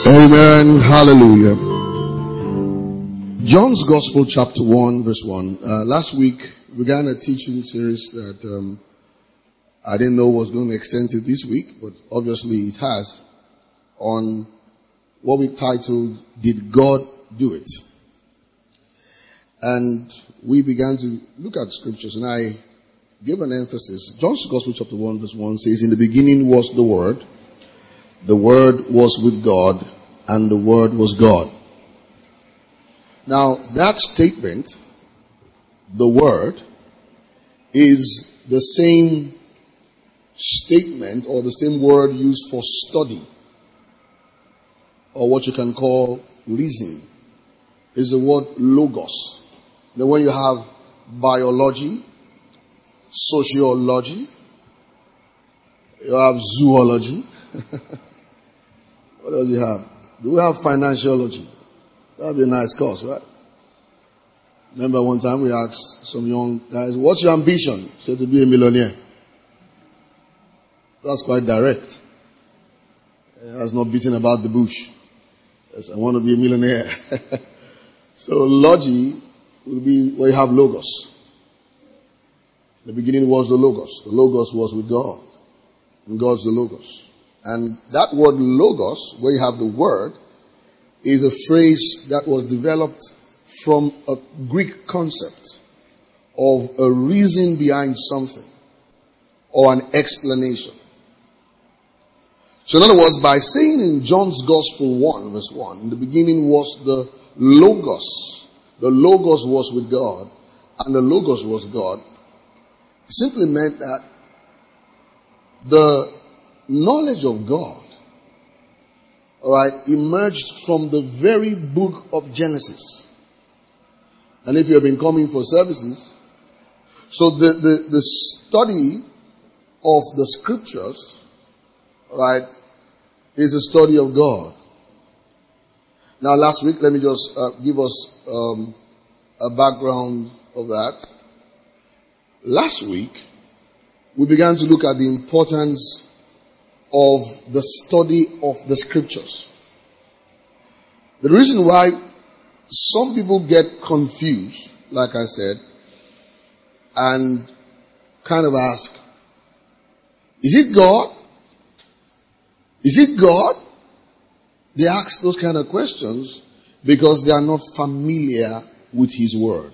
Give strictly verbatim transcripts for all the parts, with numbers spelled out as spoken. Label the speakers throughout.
Speaker 1: Amen. Hallelujah. John's Gospel, chapter one, verse one. Uh, last week, we began a teaching series that um, I didn't know was going to extend to this week, but obviously it has, on what we titled, Did God Do It? And we began to look at scriptures, and I gave an emphasis. John's Gospel, chapter one, verse one says, In the beginning was the Word. The Word was with God, and the Word was God. Now, that statement, the Word, is the same statement or the same word used for study, or what you can call reasoning. Is the word logos. Then when you have biology, sociology, you have zoology. What else do you have? Do we have financiology? That would be a nice course, right? Remember one time we asked some young guys, what's your ambition? He said, to be a millionaire. That's quite direct. That's not beating about the bush. Yes, I want to be a millionaire. So logy will be where you have logos. The beginning was the logos. The logos was with God. And God's the logos. And that word logos, where you have the word, is a phrase that was developed from a Greek concept of a reason behind something or an explanation. So in other words, by saying in John's Gospel one, verse one, in the beginning was the logos. The logos was with God, and the logos was God. It simply meant that the knowledge of God, all right, emerged from the very book of Genesis. And if you have been coming for services, so the, the, the study of the scriptures, all right, is a study of God. Now last week, let me just uh, give us um, a background of that. Last week, we began to look at the importance of the study of the scriptures. The reason why some people get confused, like I said, and kind of ask, is it God? Is it God? They ask those kind of questions because they are not familiar with His Word.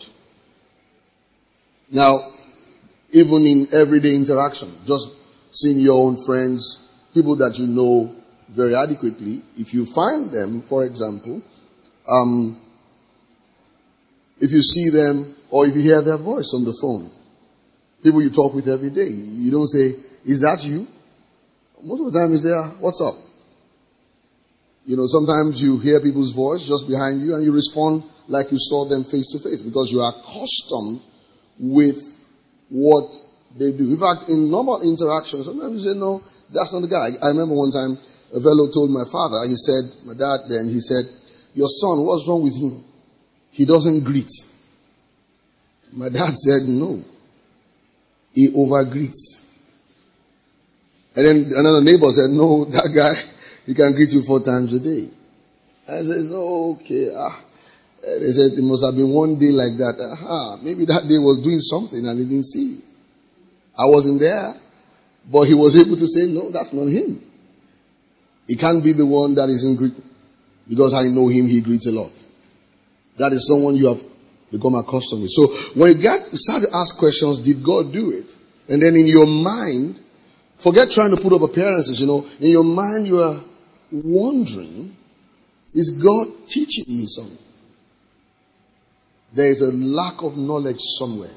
Speaker 1: Now, even in everyday interaction, just seeing your own friends, people that you know very adequately, if you find them, for example, um, if you see them or if you hear their voice on the phone, people you talk with every day, you don't say, is that you? Most of the time you say, ah, what's up? You know, sometimes you hear people's voice just behind you and you respond like you saw them face to face because you are accustomed with what they do. In fact, in normal interactions, sometimes you say, no, that's not the guy. I remember one time a fellow told my father, he said, my dad then, he said, your son, what's wrong with him? He doesn't greet. My dad said, no. He overgreets. And then another neighbor said, no, that guy, he can greet you four times a day. I said, no, okay. Ah. They said, it must have been one day like that. Aha, maybe that day was doing something and he didn't see you. I wasn't there, but he was able to say, no, that's not him. He can't be the one that isn't greeting. Because I know him, he greets a lot. That is someone you have become accustomed with. So when you get start to ask questions, did God do it? And then in your mind, forget trying to put up appearances, you know. In your mind you are wondering, is God teaching me something? There is a lack of knowledge somewhere.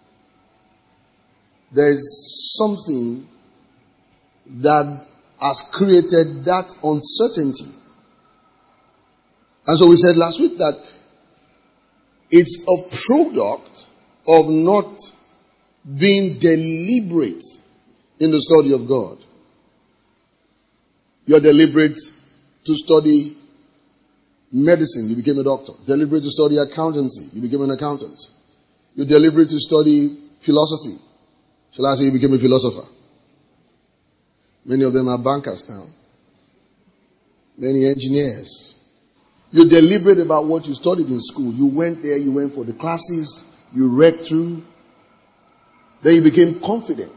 Speaker 1: There is something that has created that uncertainty. And so we said last week that it's a product of not being deliberate in the study of God. You're deliberate to study medicine, you became a doctor. Deliberate to study accountancy, you became an accountant. You're deliberate to study philosophy. Shall I say you became a philosopher? Many of them are bankers now. many engineers. You're deliberate about what you studied in school. You went there, you went for the classes, you read through. Then you became confident.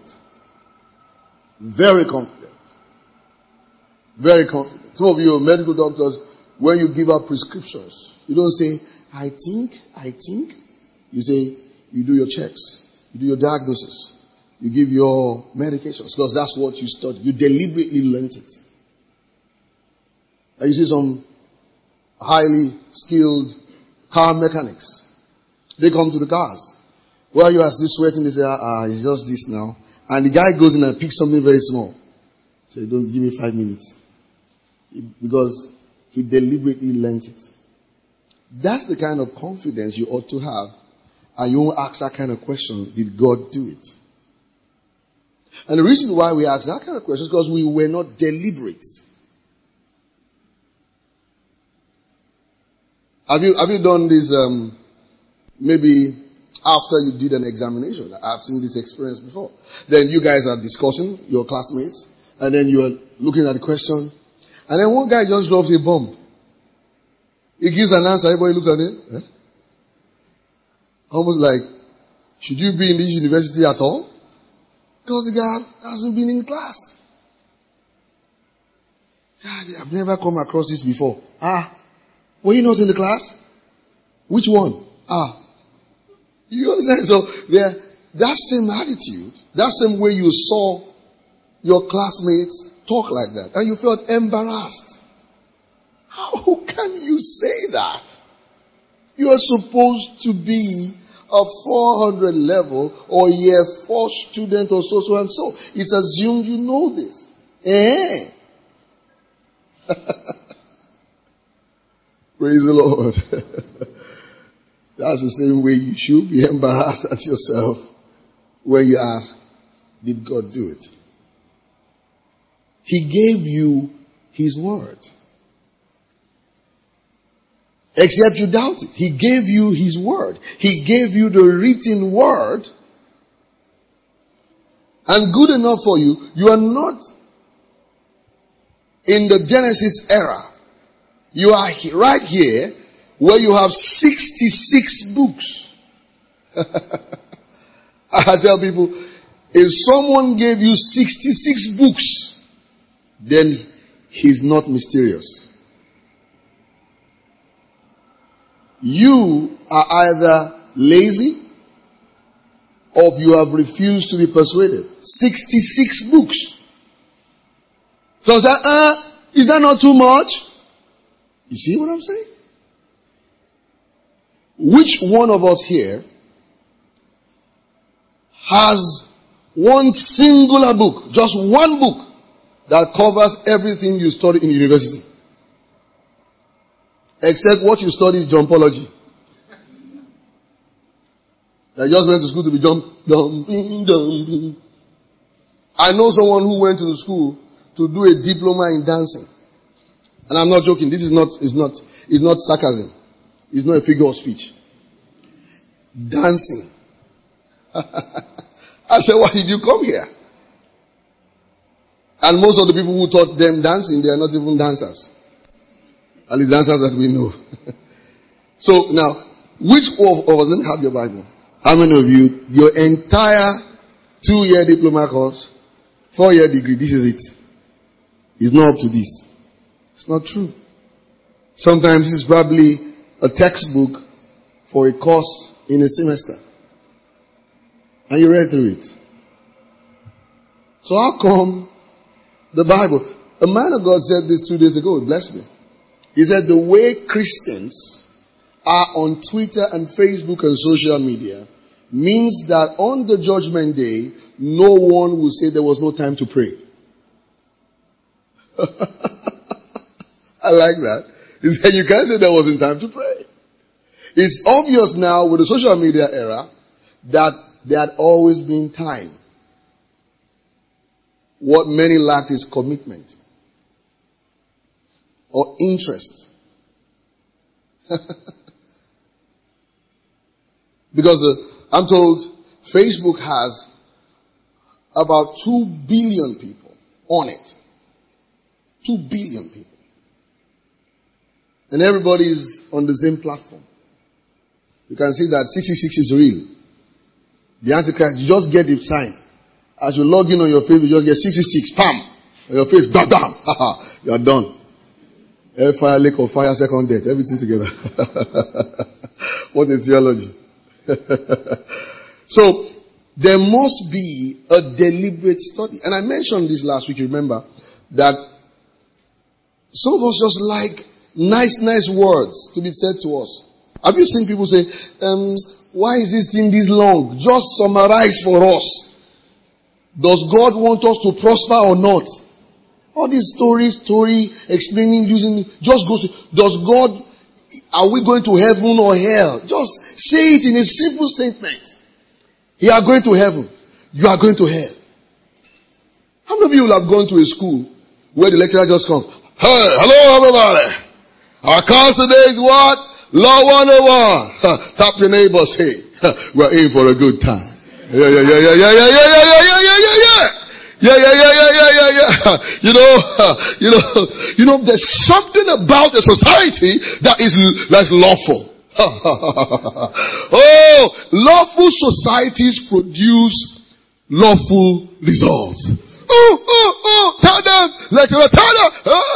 Speaker 1: Very confident. Very confident. Some of you are medical doctors, when you give out prescriptions, you don't say, I think, I think. You say, you do your checks. You do your diagnosis. You give your medications because that's what you studied. You deliberately learned it. And you see some highly skilled car mechanics. They come to the cars. Well, you are still sweating. They say, ah, it's just this now. And the guy goes in and picks something very small. Say, don't give me five minutes. Because he deliberately learned it. That's the kind of confidence you ought to have. And you won't ask that kind of question, did God do it? And the reason why we ask that kind of question is because we were not deliberate. Have you, have you done this, um, maybe after you did an examination? I've seen this experience before. Then you guys are discussing, your classmates, and then you're looking at the question, and then one guy just drops a bomb. He gives an answer, everybody looks at it. Eh? Almost like, should you be in this university at all? Because the guy hasn't been in class. I've never come across this before. Ah, were you not in the class? Which one? Ah. You understand? So there, that same attitude, that same way you saw your classmates talk like that, and you felt embarrassed. How can you say that? You are supposed to be a four hundred level or year four student or so, so and so. It's assumed you know this. Eh? Praise the Lord. That's the same way you should be embarrassed at yourself when you ask, did God do it? He gave you His word. Except you doubt it. He gave you His word. He gave you the written word. And good enough for you. You are not in the Genesis era. You are right here where you have sixty-six books. I tell people, if someone gave you sixty-six books, then he's not mysterious. You are either lazy or you have refused to be persuaded. sixty-six books. So is that, uh, is that not too much? You see what I'm saying? Which one of us here has one singular book, just one book, that covers everything you study in university? Except what you study is jumpology. I just went to school to be jump, jumping, jumping. I know someone who went to the school to do a diploma in dancing. And I'm not joking. This is not, is not, is not sarcasm. It's not a figure of speech. Dancing. I said, why did you come here? And most of the people who taught them dancing, they are not even dancers. At least dancers that we know. So now, which of, of us don't have your Bible? How many of you, your entire two-year diploma course, four-year degree, this is it. It's not up to this. It's not true. Sometimes this is probably a textbook for a course in a semester. And you read through it. So how come the Bible? A man of God said this two days ago. It blessed me. He said the way Christians are on Twitter and Facebook and social media means that on the judgment day, no one will say there was no time to pray. I like that. He said you can't say there wasn't time to pray. It's obvious now with the social media era that there had always been time. What many lack is commitment or interest. Because uh, I'm told Facebook has about two billion people on it. Two billion people. And everybody is on the same platform. You can see that six six six is real. The Antichrist, you just get the sign. As you log in on your face, you just get six six six, pam! On your face, bam, bam! You are done. Air fire, lake of fire, second death, everything together. What a theology. So, there must be a deliberate study. And I mentioned this last week, remember, that some of us just like nice, nice words to be said to us. Have you seen people say, um, why is this thing this long? Just summarize for us. Does God want us to prosper or not? All these stories, story, explaining, using, just goes to, does God, are we going to heaven or hell? Just say it in a simple statement. You are going to heaven. You are going to hell. How many of you will have gone to a school where the lecturer just comes, hey, hello everybody. Our class today is what? Law one oh one. Tap your neighbor, say, we're in for a good time. Yeah, yeah, yeah, yeah, yeah, yeah, yeah, yeah, yeah, yeah, yeah, yeah, yeah. Yeah, yeah, yeah, yeah, yeah, yeah, yeah. You know, you know, you know, there's something about a society that is, that's lawful. Oh, lawful societies produce lawful results. Oh, oh, oh, tell them, let them, tell them.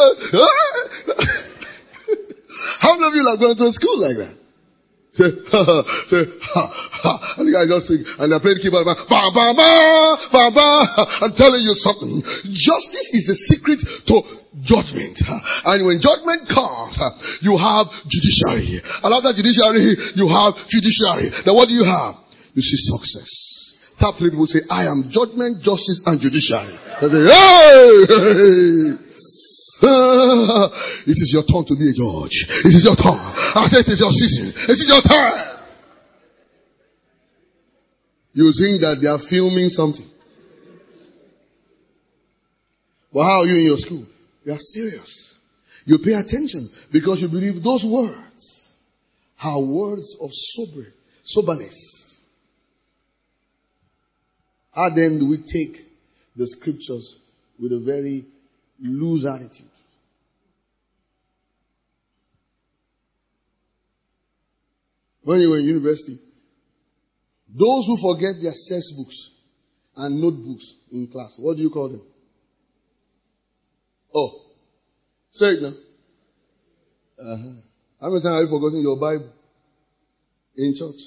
Speaker 1: How many of you are going to a school like that? Say, ha, ha, say, ha, ha. And the guys just sing, and they're playing keyboard, ba, ba, ba, ba, ba. I'm telling you something. Justice is the secret to judgment. And when judgment comes, you have judiciary. And after judiciary, you have fiduciary. Then what do you have? You see success. Top three people say, I am judgment, justice, and judiciary. They say, hey! It is your turn to be a judge. It is your turn. I said it is your season. It is your time. You think that they are filming something. But how are you in your school? You are serious. You pay attention because you believe those words are words of sober, soberness. How then do we take the scriptures with a very loose attitude? When you were in university, those who forget their textbooks and notebooks in class, what do you call them? Oh, say it now. Uh-huh. How many times have you forgotten your Bible in church?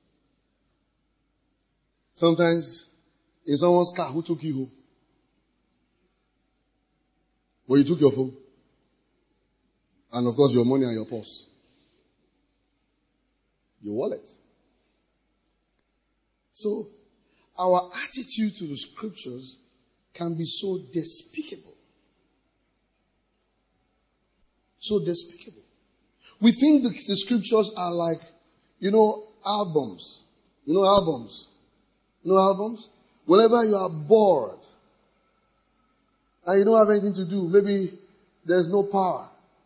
Speaker 1: Sometimes in someone's car, who took you home? Well, you took your phone. And of course, your money and your purse. Your wallet. So, our attitude to the scriptures can be so despicable. So despicable. We think the, the scriptures are like, you know, albums. You know albums? You know albums? Whenever you are bored, and you don't have anything to do, maybe there's no power.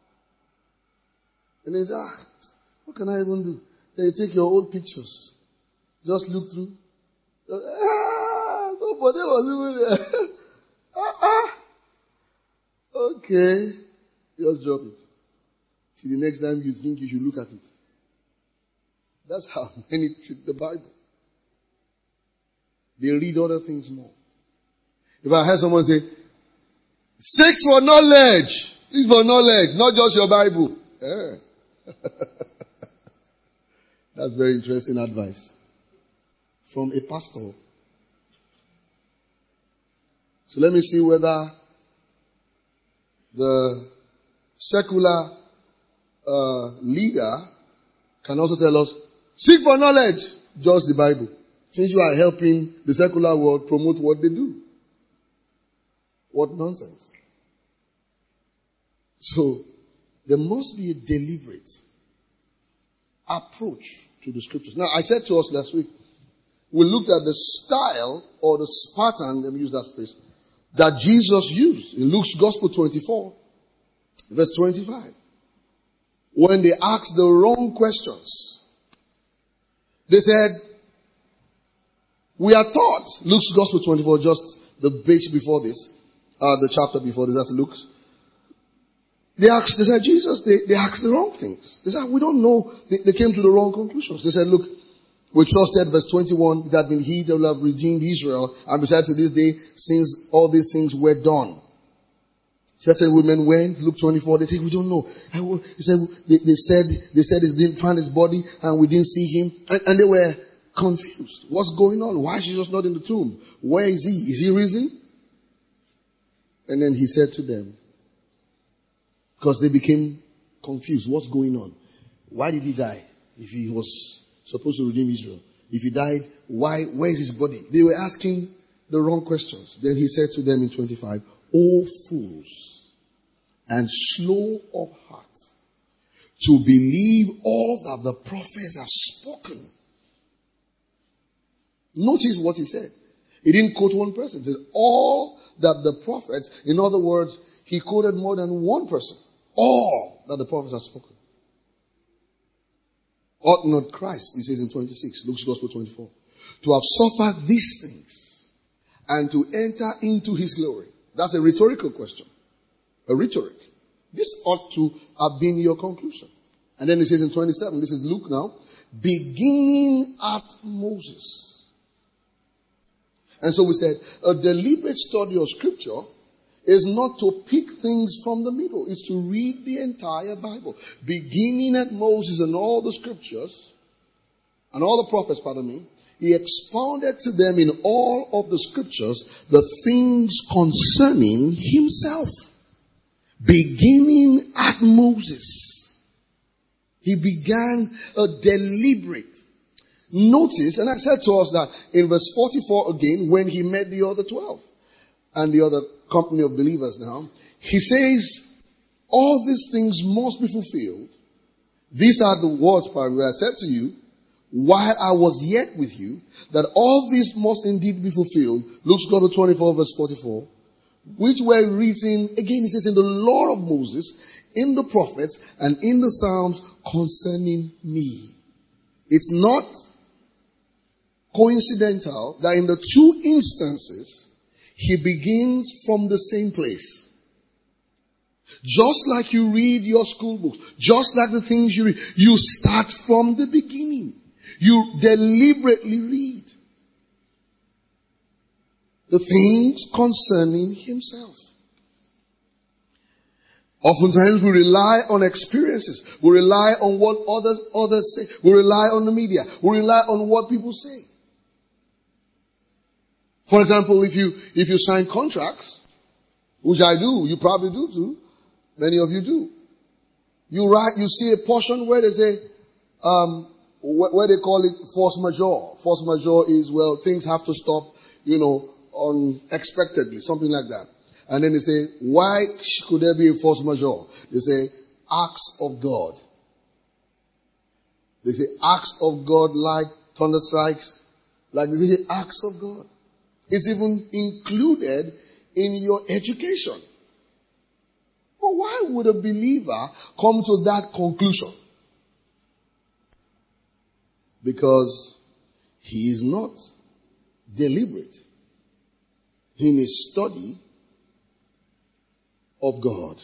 Speaker 1: And you say, ah, what can I even do? Then you take your old pictures. Just look through. Ah, somebody was even there. ah, ah. Okay. Just drop it. Till the next time you think you should look at it. That's how many treat the Bible. They read other things more. If I heard someone say, seek for knowledge. It's for knowledge, not just your Bible. Yeah. That's very interesting advice from a pastor. So let me see whether the secular uh, leader can also tell us, seek for knowledge, just the Bible. Since you are helping the secular world promote what they do. What nonsense. So, there must be a deliberate approach to the scriptures. Now, I said to us last week, we looked at the style or the pattern, let me use that phrase, that Jesus used in Luke's Gospel twenty-four, verse twenty-five. When they asked the wrong questions. They said, we are taught, Luke's Gospel twenty-four, just the page before this, uh, the chapter before this, that's Luke's. They asked, they said, Jesus, they, they asked the wrong things. They said, we don't know. They, they came to the wrong conclusions. They said, look, we trusted, verse twenty-one, that had been he that will have redeemed Israel. And besides to this day, since all these things were done. Certain women went, Luke twenty-four, they said, we don't know. He said, they, they said, they said they didn't find his body and we didn't see him. And, and they were confused. What's going on? Why is Jesus not in the tomb? Where is he? Is he risen? And then he said to them, because they became confused. What's going on? Why did he die? If he was supposed to redeem Israel. If he died, why? Where is his body? They were asking the wrong questions. Then he said to them in twenty-five, O fools, and slow of heart, to believe all that the prophets have spoken. Notice what he said. He didn't quote one person. He said all that the prophets, in other words, he quoted more than one person. All that the prophets have spoken. Ought not Christ, he says in twenty-six, Luke's Gospel twenty-four, to have suffered these things and to enter into his glory. That's a rhetorical question. A rhetoric. This ought to have been your conclusion. And then he says in twenty-seven, this is Luke now, beginning at Moses. And so we said, a deliberate study of Scripture is not to pick things from the middle. It's to read the entire Bible. Beginning at Moses and all the Scriptures, and all the prophets, pardon me, he expounded to them in all of the Scriptures the things concerning himself. Beginning at Moses. He began a deliberate. Notice, and I said to us that in verse forty-four again, when he met the other twelve and the other company of believers now, he says, all these things must be fulfilled. These are the words, where I said to you, while I was yet with you, that all this must indeed be fulfilled. Luke's Gospel twenty-four, verse forty-four. Which were written, again he says, in the law of Moses, in the prophets, and in the Psalms concerning me. It's not coincidental that in the two instances, he begins from the same place. Just like you read your school books, just like the things you read, you start from the beginning. You deliberately read the things concerning himself. Oftentimes we rely on experiences. We rely on what others, others say. We rely on the media. We rely on what people say. For example, if you, if you sign contracts, which I do, you probably do too. Many of you do. You write, you see a portion where they say, um, where they call it force majeure. Force majeure is, well, things have to stop, you know, unexpectedly, something like that. And then they say, why could there be a force majeure? They say, acts of God. They say, acts of God like thunder strikes. Like they say, acts of God. It's even included in your education. But why would a believer come to that conclusion? Because he is not deliberate in his study of God.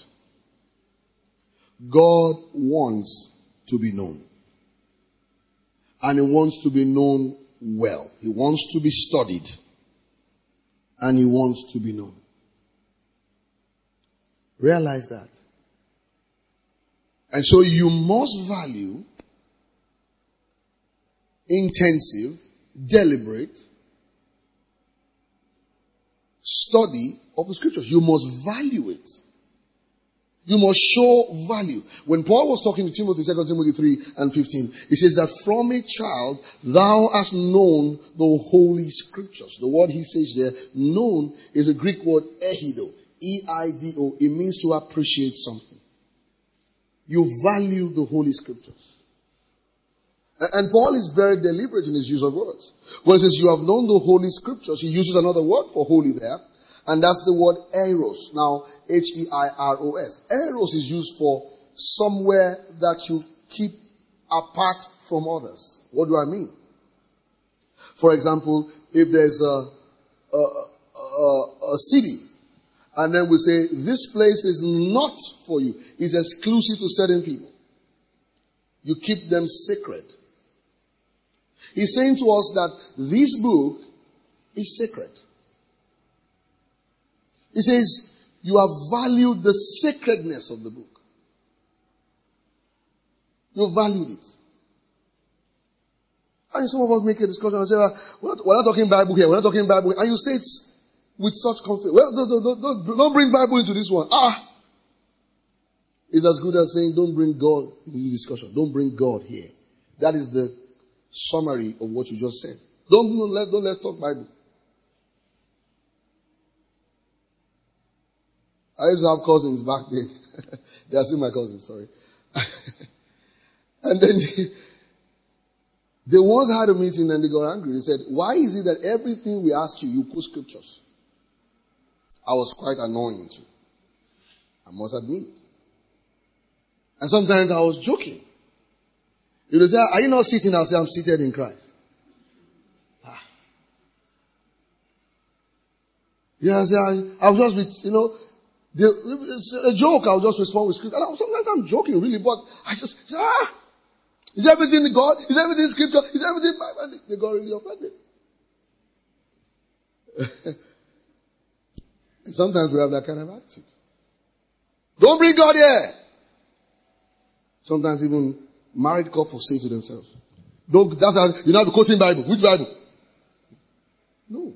Speaker 1: God wants to be known. And he wants to be known well. He wants to be studied. And he wants to be known. Realize that. And so you must value intensive, deliberate study of the Scriptures. You must value it. You must show value. When Paul was talking to Timothy, Second Timothy three and fifteen, he says that from a child thou hast known the Holy Scriptures. The word he says there, known, is a Greek word eido. E I D O. It means to appreciate something. You value the Holy Scriptures. And Paul is very deliberate in his use of words. When he says you have known the Holy Scriptures, he uses another word for holy there. And that's the word eros. Now, H E I R O S. Eros is used for somewhere that you keep apart from others. What do I mean? For example, if there's a, a, a, a city, And then we say, this place is not for you. It's exclusive to certain people. You keep them sacred. He's saying to us that this book is sacred. He says, you have valued the sacredness of the book. You valued it. And some of us make a discussion and say, well, we're, not, we're not talking Bible here. We're not talking Bible here. And you say it with such confidence. Well, don't, don't, don't, don't bring Bible into this one. Ah! It's as good as saying, don't bring God into the discussion. Don't bring God here. That is the summary of what you just said. Don't, don't, let, don't let's talk Bible. I used to have cousins back then. They are still my cousins, sorry. And then they, they once had a meeting and they got angry. They said, why is it that everything we ask you, you put scriptures? I was quite annoying too. I must admit. And sometimes I was joking. You would say, are you not sitting? I'll say, I'm seated in Christ. Ah. Yeah, I say, I, I was just with, you know, the, it's a joke. I'll just respond with scripture. And sometimes I'm joking really, but I just say, ah, is everything God? Is everything scripture? Is everything Bible? They got really offended. And sometimes we have that kind of attitude. Don't bring God here. Sometimes even married couples say to themselves, "Don't." That's how you know, be quoting Bible. Which Bible? No.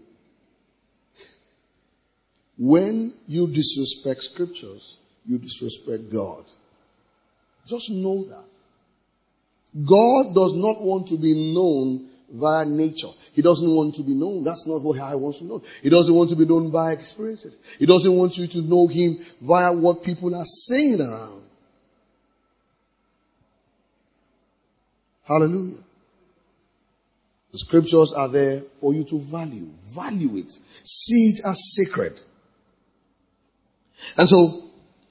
Speaker 1: When you disrespect scriptures, you disrespect God. Just know that. God does not want to be known via nature. He doesn't want to be known. That's not what I want to know. He doesn't want to be known by experiences. He doesn't want you to know Him via what people are saying around. Hallelujah. The scriptures are there for you to value. Value it. See it as sacred. And so,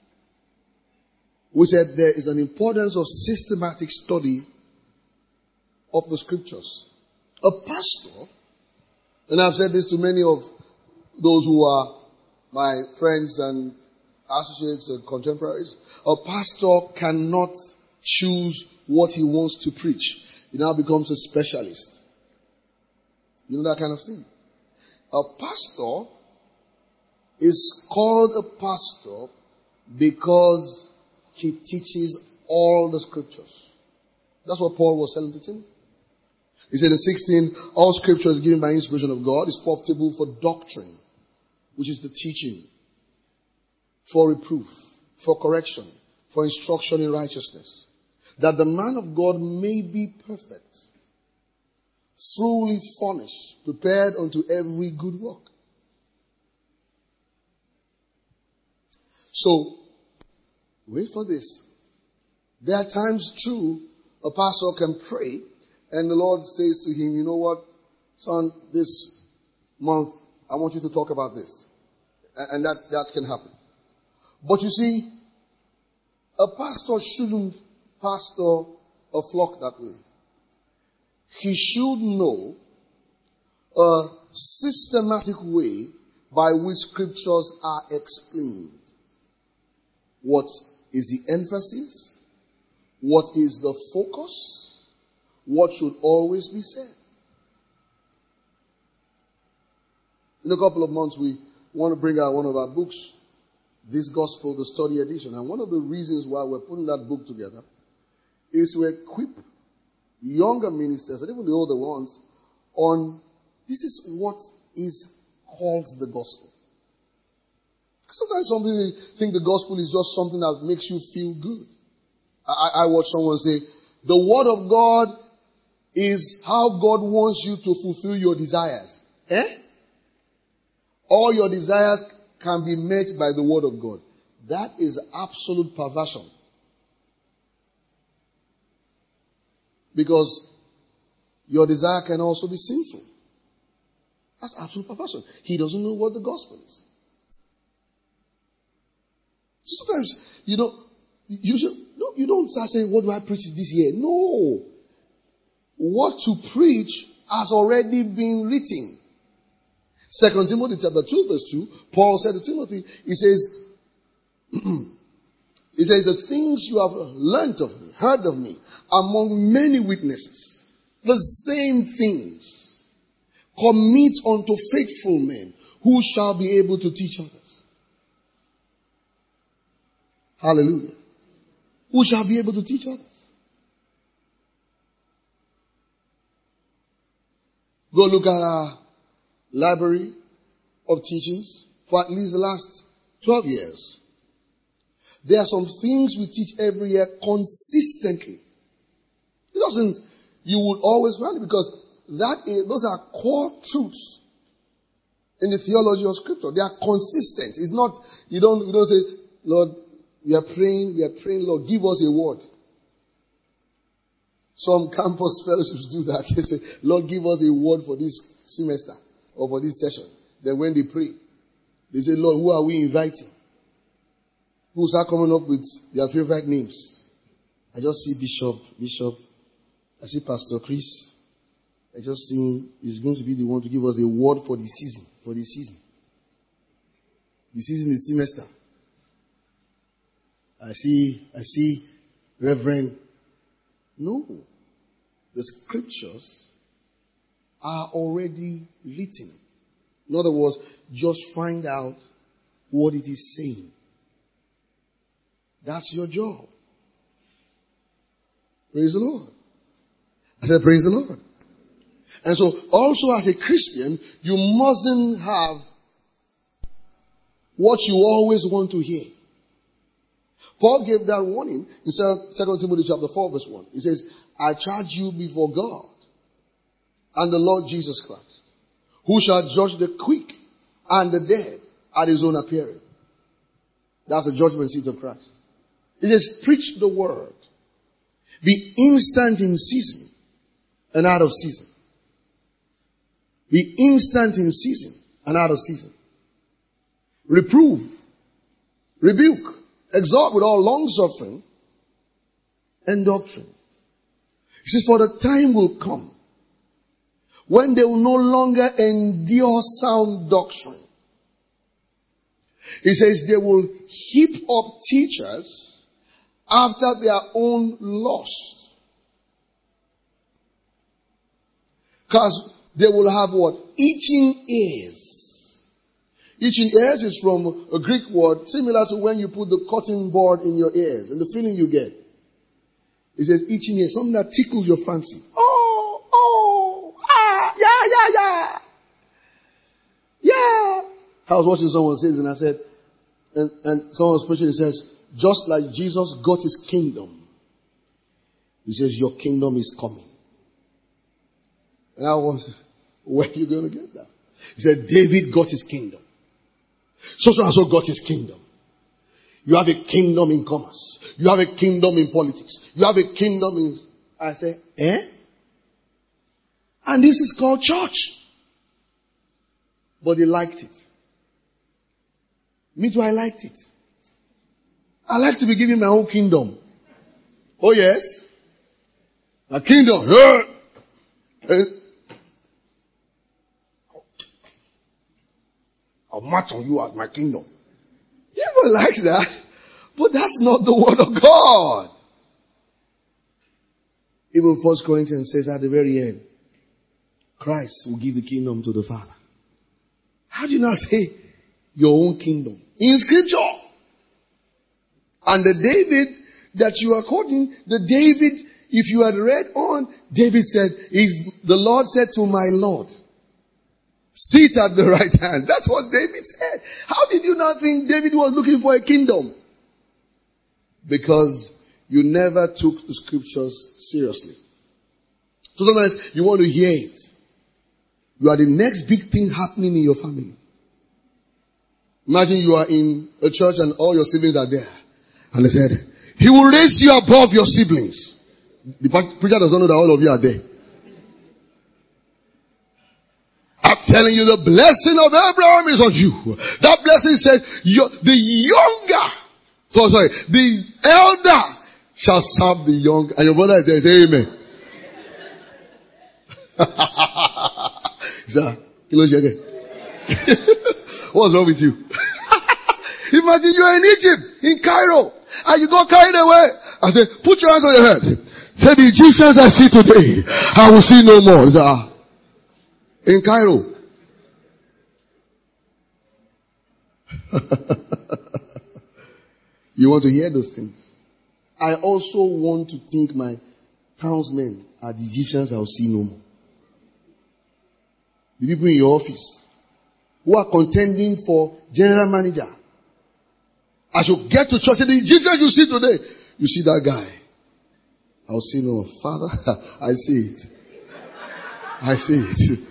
Speaker 1: we said there is an importance of systematic study of the scriptures. A pastor, and I've said this to many of those who are my friends and associates and contemporaries, a pastor cannot choose what he wants to preach. He now becomes a specialist. You know that kind of thing. A pastor is called a pastor because he teaches all the scriptures. That's what Paul was telling to Timothy. He said in sixteen, all scripture is given by inspiration of God, is profitable for doctrine, which is the teaching, for reproof, for correction, for instruction in righteousness, that the man of God may be perfect, truly furnished, prepared unto every good work. So, wait for this. There are times, true, a pastor can pray, and the Lord says to him, you know what, son, this month, I want you to talk about this. And that, that can happen. But you see, a pastor shouldn't pastor a flock that way. He should know a systematic way by which scriptures are explained. What is the emphasis? What is the focus? What should always be said? In a couple of months, we want to bring out one of our books, This Gospel, the Study Edition. And one of the reasons why we're putting that book together is to equip younger ministers, and even the older ones, on this is what is called the gospel. Sometimes some people think the gospel is just something that makes you feel good. I, I watch someone say, the word of God is how God wants you to fulfill your desires. Eh? All your desires can be met by the word of God. That is absolute perversion. Because your desire can also be sinful. That's absolute perversion. He doesn't know what the gospel is. Sometimes, you know, you, should, no, you don't start saying, what do I preach this year? No. What to preach has already been written. Second Timothy chapter two verse two, Paul said to Timothy, he says, he says, the things you have learnt of me, heard of me, among many witnesses, the same things, commit unto faithful men who shall be able to teach others. Hallelujah. Who shall be able to teach others. Go look at our library of teachings for at least the last twelve years. There are some things we teach every year consistently. It doesn't, you would always find it because that is, those are core truths in the theology of Scripture. They are consistent. It's not, you don't, you don't say, Lord, we are praying, we are praying, Lord, give us a word. Some campus fellowships do that. They say, Lord, give us a word for this semester or for this session. Then when they pray, they say, Lord, who are we inviting? Who start coming up with their favorite names? I just see Bishop, Bishop. I see Pastor Chris. I just see him. He's going to be the one to give us a word for the season. For the season. The season is semester. I see, I see Reverend. No. The scriptures are already written. In other words, just find out what it is saying. That's your job. Praise the Lord. I said, praise the Lord. And so, also as a Christian, you mustn't have what you always want to hear. Paul gave that warning in Second Timothy chapter four verse one. He says, I charge you before God and the Lord Jesus Christ, who shall judge the quick and the dead at his own appearing. That's the judgment seat of Christ. He says, preach the word. Be instant in season and out of season. Be instant in season and out of season. Reprove, rebuke, exhort with all long suffering and doctrine. He says, for the time will come when they will no longer endure sound doctrine. He says they will heap up teachers after their own lust. Because they will have what? Itching ears. Itching ears is from a Greek word similar to when you put the cotton board in your ears and the feeling you get. It says itching ears, something that tickles your fancy. Oh, oh, ah, yeah, yeah, yeah. Yeah. I was watching someone say this and I said, and, and someone was preaching, it says, just like Jesus got his kingdom, he says, your kingdom is coming. And I was, where are you going to get that? He said, David got his kingdom. So so and so got his kingdom. You have a kingdom in commerce. You have a kingdom in politics. You have a kingdom in... I said, eh? And this is called church. But they liked it. Me too, I liked it. I like to be given my own kingdom. Oh yes? A kingdom. Yeah. I'll march on you as my kingdom. Everyone likes that. But that's not the word of God. Even First Corinthians says at the very end, Christ will give the kingdom to the Father. How do you not say your own kingdom? In scripture. And the David that you are quoting, the David, if you had read on, David said, is the Lord said to my Lord, sit at the right hand. That's what David said. How did you not think David was looking for a kingdom? Because you never took the scriptures seriously. So sometimes you want to hear it. You are the next big thing happening in your family. Imagine you are in a church and all your siblings are there. And they said, he will raise you above your siblings. The preacher does not know that all of you are there. I'm telling you, the blessing of Abraham is on you. That blessing says, the younger, oh, sorry, the elder shall serve the young. And your brother is there, say amen. What's wrong with you? Imagine you're in Egypt, in Cairo, and you got carried away. I said, put your hands on your head. Say, the Egyptians I see today, I will see no more. Say, ah. In Cairo. You want to hear those things? I also want to think my townsmen are the Egyptians I will see no more. The people in your office who are contending for general manager. I should get to church. The Egyptians you see today, you see that guy. I will see no more. Father, I see it. I see it.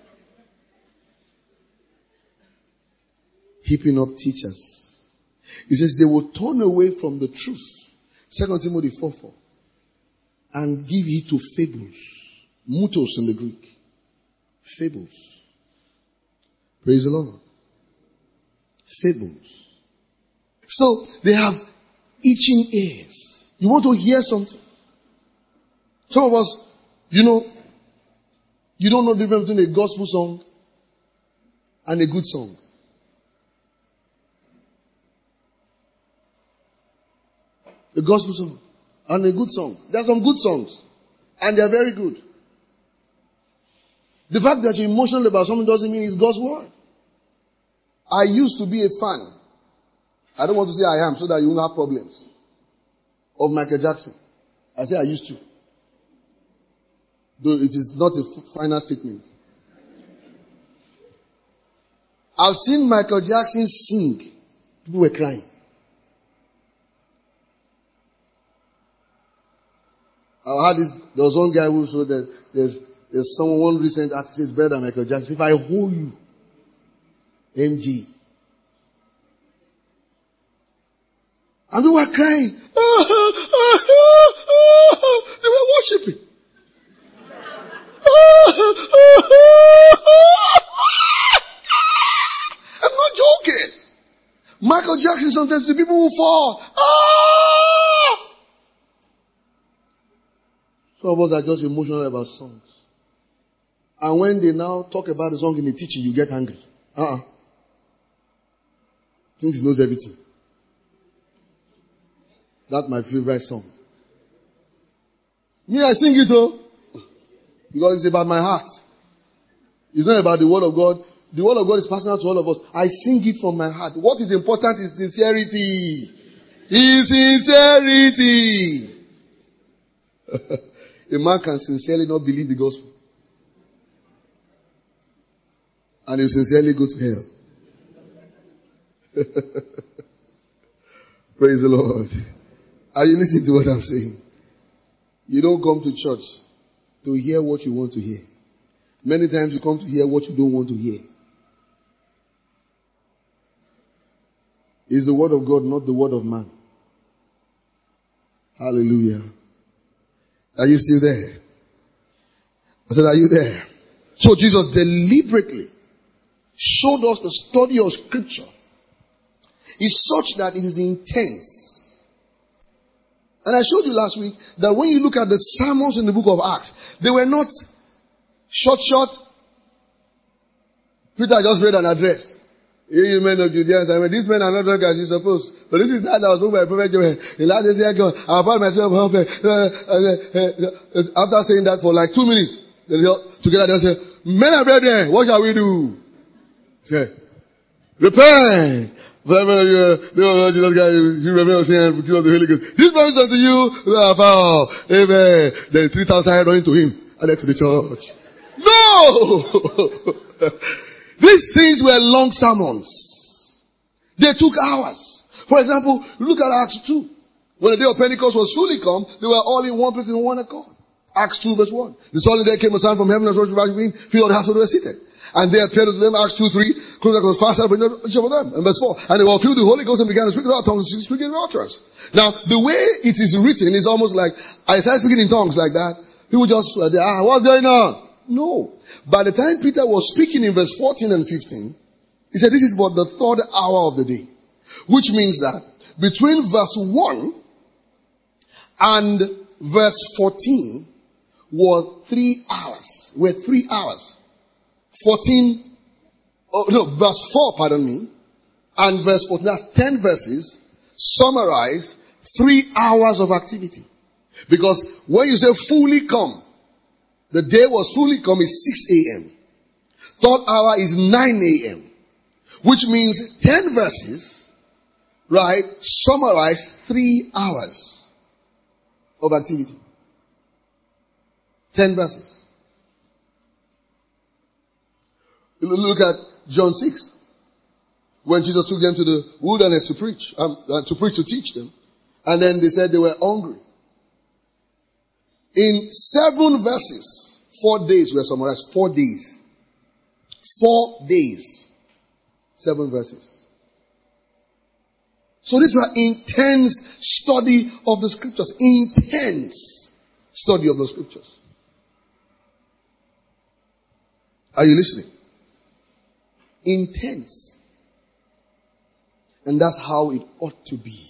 Speaker 1: Heaping up teachers. He says they will turn away from the truth. Second Timothy four four. And give heed to fables. Mutos in the Greek. Fables. Praise the Lord. Fables. So they have itching ears. You want to hear something? Some of us, you know, you don't know the difference between a gospel song and a good song. A gospel song and a good song. There are some good songs, and they are very good. The fact that you're emotional about something doesn't mean it's God's word. I used to be a fan. I don't want to say I am so that you won't have problems. Of Michael Jackson. I say I used to. Though it is not a final statement. I've seen Michael Jackson sing. People were crying. I had this, there was one guy who showed that there's, there's someone, one recent artist is better than Michael Jackson. If I hold you, M G. And they were crying. They were worshiping. I'm not joking. Michael Jackson, sometimes the people will fall. Some of us are just emotional about songs. And when they now talk about the song in the teaching, you get angry. Uh-uh. Thinks he knows everything. That's my favorite song. Me, I sing it all. Because it's about my heart. It's not about the word of God. The word of God is personal to all of us. I sing it from my heart. What is important is sincerity. Is sincerity. A man can sincerely not believe the gospel. And he'll sincerely go to hell. Praise the Lord. Are you listening to what I'm saying? You don't come to church to hear what you want to hear. Many times you come to hear what you don't want to hear. It's the word of God, not the word of man. Hallelujah. Are you still there? I said, are you there? So Jesus deliberately showed us the study of Scripture is such that it is intense. And I showed you last week that when you look at the sermons in the book of Acts, they were not short, short. Peter just read an address. Ye men of Judea, I mean, these men are not drunk as you suppose. But this is that that was spoken by Prophet Joel. In last days, I found myself after saying that for like two minutes, they together they say, men and brethren, what shall we do? Say, repent. Jesus guy, you remember saying, the Holy Ghost. This promise unto you, power. Amen. Then three thousand had running to him and then to the church. No! These things were long sermons. They took hours. For example, look at Acts two. When the day of Pentecost was fully come, they were all in one place in one accord. Acts two verse one. The solid day came a sound from heaven as well as between three of the household were seated. And they appeared to them, Acts two three, close was faster than each of them. And verse four. And they were filled with the Holy Ghost and began to speak in other tongues and speaking in utterance. Now, the way it is written is almost like, I started speaking in tongues like that. People just, ah, what's going on? No. By the time Peter was speaking in verse fourteen and fifteen, he said this is about the third hour of the day. Which means that between verse one and verse fourteen was three hours. Were three hours. fourteen oh no, verse four, pardon me, and verse fourteen, that's ten verses, summarize three hours of activity. Because when you say fully come, the day was fully come is six a.m. Third hour is nine a.m. Which means ten verses, right, summarize three hours of activity. Ten verses. Look at John six. When Jesus took them to the wilderness to preach, um, uh, to preach, to teach them. And then they said they were hungry. In seven verses, four days were summarized. Four days. Four days. Seven verses. So this was intense study of the scriptures. Intense study of the scriptures. Are you listening? Intense. And that's how it ought to be.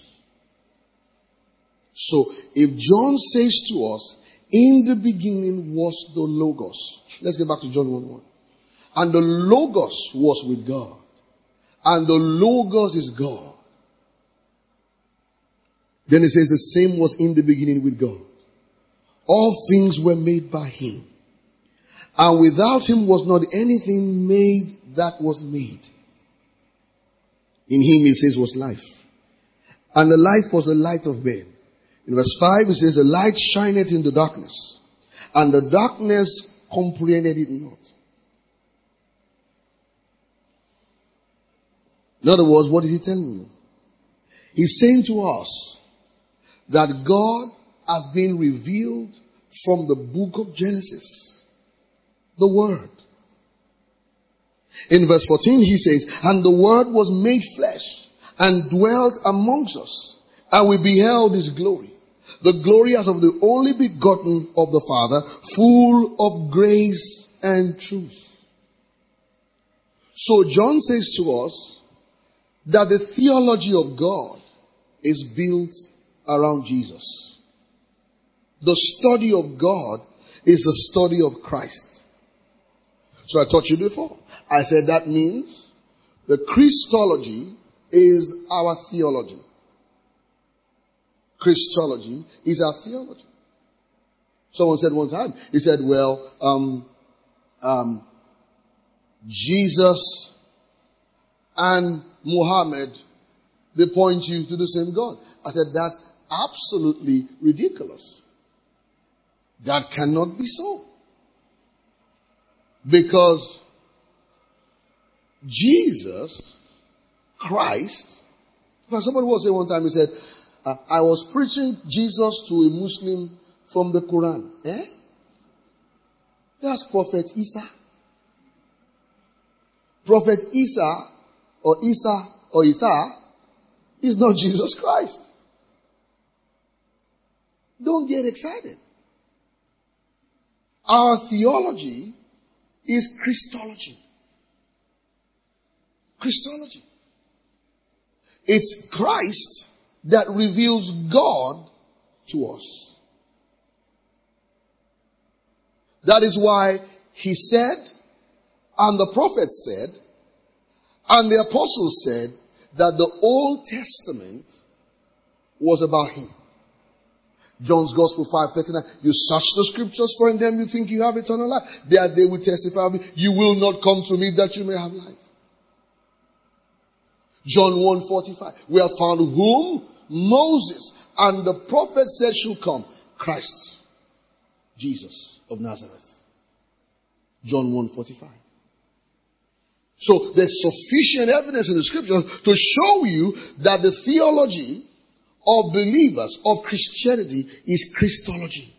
Speaker 1: So, if John says to us, in the beginning was the Logos. Let's get back to John one one. And the Logos was with God. And the Logos is God. Then it says the same was in the beginning with God. All things were made by him. And without him was not anything made that was made. In him, it says, was life. And the life was the light of men. In verse five, it says, the light shineth in the darkness. And the darkness comprehended it not. In other words, what is he telling you? He's saying to us that God has been revealed from the book of Genesis. The Word. In verse fourteen, he says, and the Word was made flesh and dwelt amongst us, and we beheld his glory. The glory as of the only begotten of the Father, full of grace and truth. So John says to us that the theology of God is built around Jesus. The study of God is the study of Christ. So I taught you before. I said that means the Christology is our theology. Christology is our theology. Someone said one time, he said, well, um, um, Jesus and Muhammad, they point you to the same God. I said, that's absolutely ridiculous. That cannot be so. Because Jesus Christ, somebody was saying one time, he said, uh, I was preaching Jesus to a Muslim from the Quran. Eh? That's Prophet Isa. Prophet Isa, or Isa, or Isa, is not Jesus Christ. Don't get excited. Our theology is Christology. Christology. It's Christ that reveals God to us. That is why he said, and the prophet said, and the apostles said, that the Old Testament was about him. John's Gospel five thirty-nine. You search the scriptures, for in them you think you have eternal life. There they will testify of me. You will not come to me that you may have life. John one forty-five. We have found whom Moses and the prophet said should come. Christ. Jesus of Nazareth. John one forty-five. So there's sufficient evidence in the scriptures to show you that the theology of believers, of Christianity, is Christology.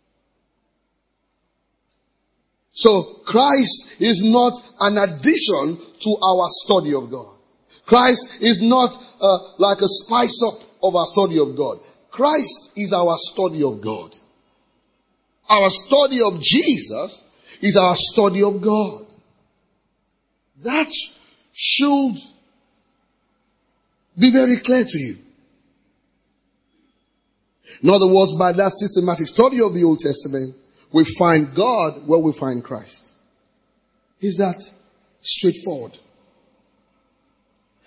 Speaker 1: So Christ is not an addition to our study of God. Christ is not uh, like a spice up of our study of God. Christ is our study of God. Our study of Jesus is our study of God. That should be very clear to you. In other words, by that systematic study of the Old Testament, we find God where we find Christ. Is that straightforward?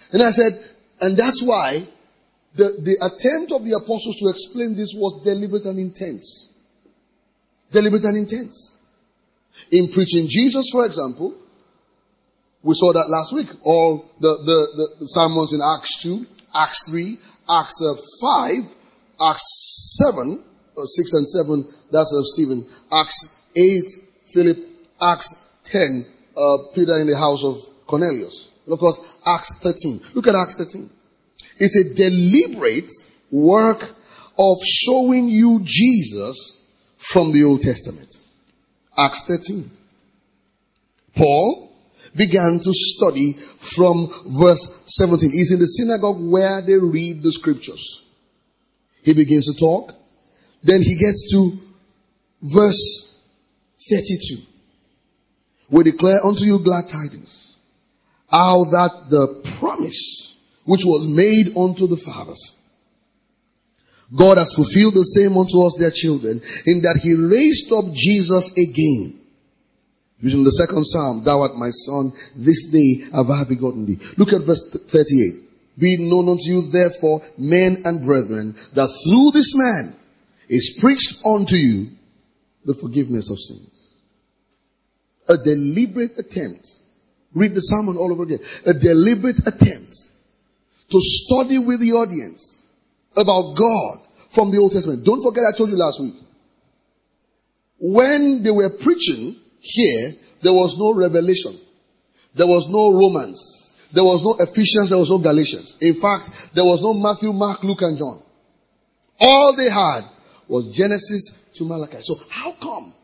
Speaker 1: And I said, and that's why the, the attempt of the apostles to explain this was deliberate and intense. Deliberate and intense. In preaching Jesus, for example, we saw that last week. All the, the, the, the sermons in Acts two, Acts three, Acts five, Acts seven, uh, six and seven, that's of Stephen. Acts eight, Philip. Acts ten, uh, Peter in the house of Cornelius. And of course, Acts thirteen. Look at Acts thirteen. It's a deliberate work of showing you Jesus from the Old Testament. Acts thirteen. Paul began to study from verse seventeen. He's in the synagogue where they read the scriptures. He begins to talk. Then he gets to verse thirty-two. We declare unto you glad tidings, how that the promise which was made unto the fathers, God has fulfilled the same unto us their children, in that he raised up Jesus again. Using the second psalm, thou art my son, this day have I begotten thee. Look at verse thirty-eight. Be it known unto you therefore, men and brethren, that through this man is preached unto you the forgiveness of sins. A deliberate attempt. Read the sermon all over again. A deliberate attempt to study with the audience about God from the Old Testament. Don't forget I told you last week. When they were preaching here, there was no Revelation. There was no Romans. There was no Ephesians. There was no Galatians. In fact, there was no Matthew, Mark, Luke, and John. All they had was Genesis to Malachi. So how come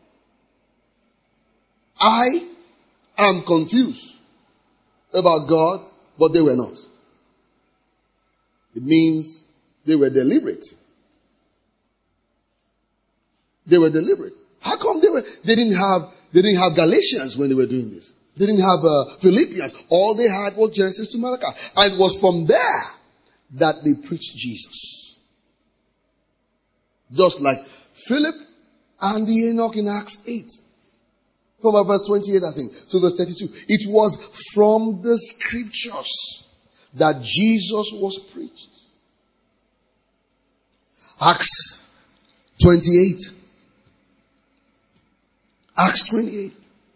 Speaker 1: I am confused about God, but they were not? It means they were deliberate. They were deliberate. How come they were? They didn't have. They didn't have Galatians when they were doing this. They didn't have uh, Philippians. All they had was Genesis to Malachi, and it was from there that they preached Jesus. Just like Philip and the Enoch in Acts eight. From verse twenty-eight, I think, to verse thirty-two. It was from the scriptures that Jesus was preached. Acts twenty-eight. Acts twenty-eight.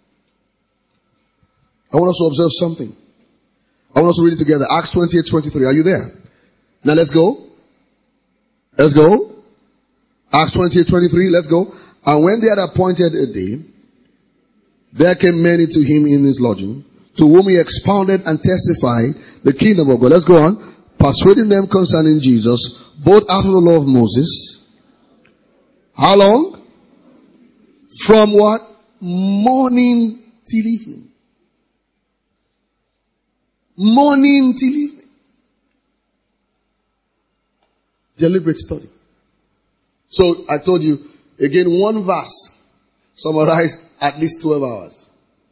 Speaker 1: I want us to observe something. I want us to read it together. Acts twenty-eight, twenty-three. Are you there? Now let's go. Let's go. Acts twenty-eight, twenty-three. Let's go. And when they had appointed a day, there came many to him in his lodging, to whom he expounded and testified the kingdom of God. Let's go on. Persuading them concerning Jesus, both out of the law of Moses. How long? From what? Morning till evening. Morning till evening. Deliberate study. So I told you, again, one verse summarized at least twelve hours.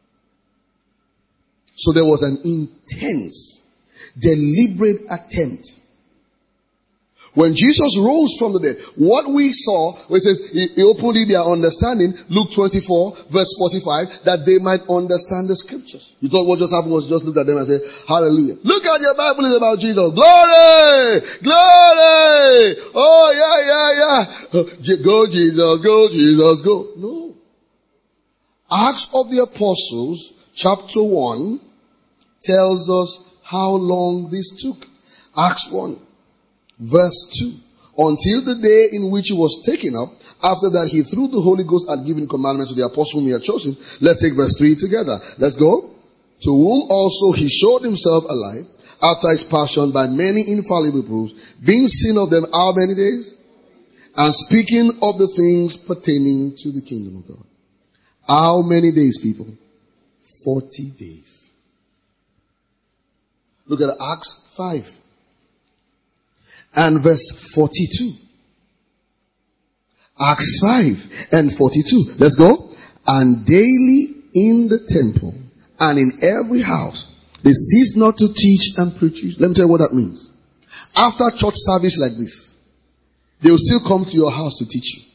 Speaker 1: So there was an intense, deliberate attempt. When Jesus rose from the dead, what we saw, where it says, he, he opened in their understanding, Luke twenty-four, verse forty-five, that they might understand the scriptures. You thought what just happened was just look at them and say, hallelujah. Look at your Bible is about Jesus. Glory! Glory! Oh, yeah, yeah, yeah. Go, Jesus, go, Jesus, go. No. Acts of the Apostles, chapter one, tells us how long this took. Acts one. Verse two. Until the day in which he was taken up, after that he through the Holy Ghost had given commandments to the apostles whom he had chosen. Let's take verse three together. Let's go. To whom also he showed himself alive after his passion by many infallible proofs, being seen of them how many days? And speaking of the things pertaining to the kingdom of God. How many days, people? Forty days. Look at Acts five. And verse forty-two. Acts five and forty-two. Let's go. And daily in the temple and in every house, they cease not to teach and preach. Let me tell you what that means. After church service like this, they will still come to your house to teach you.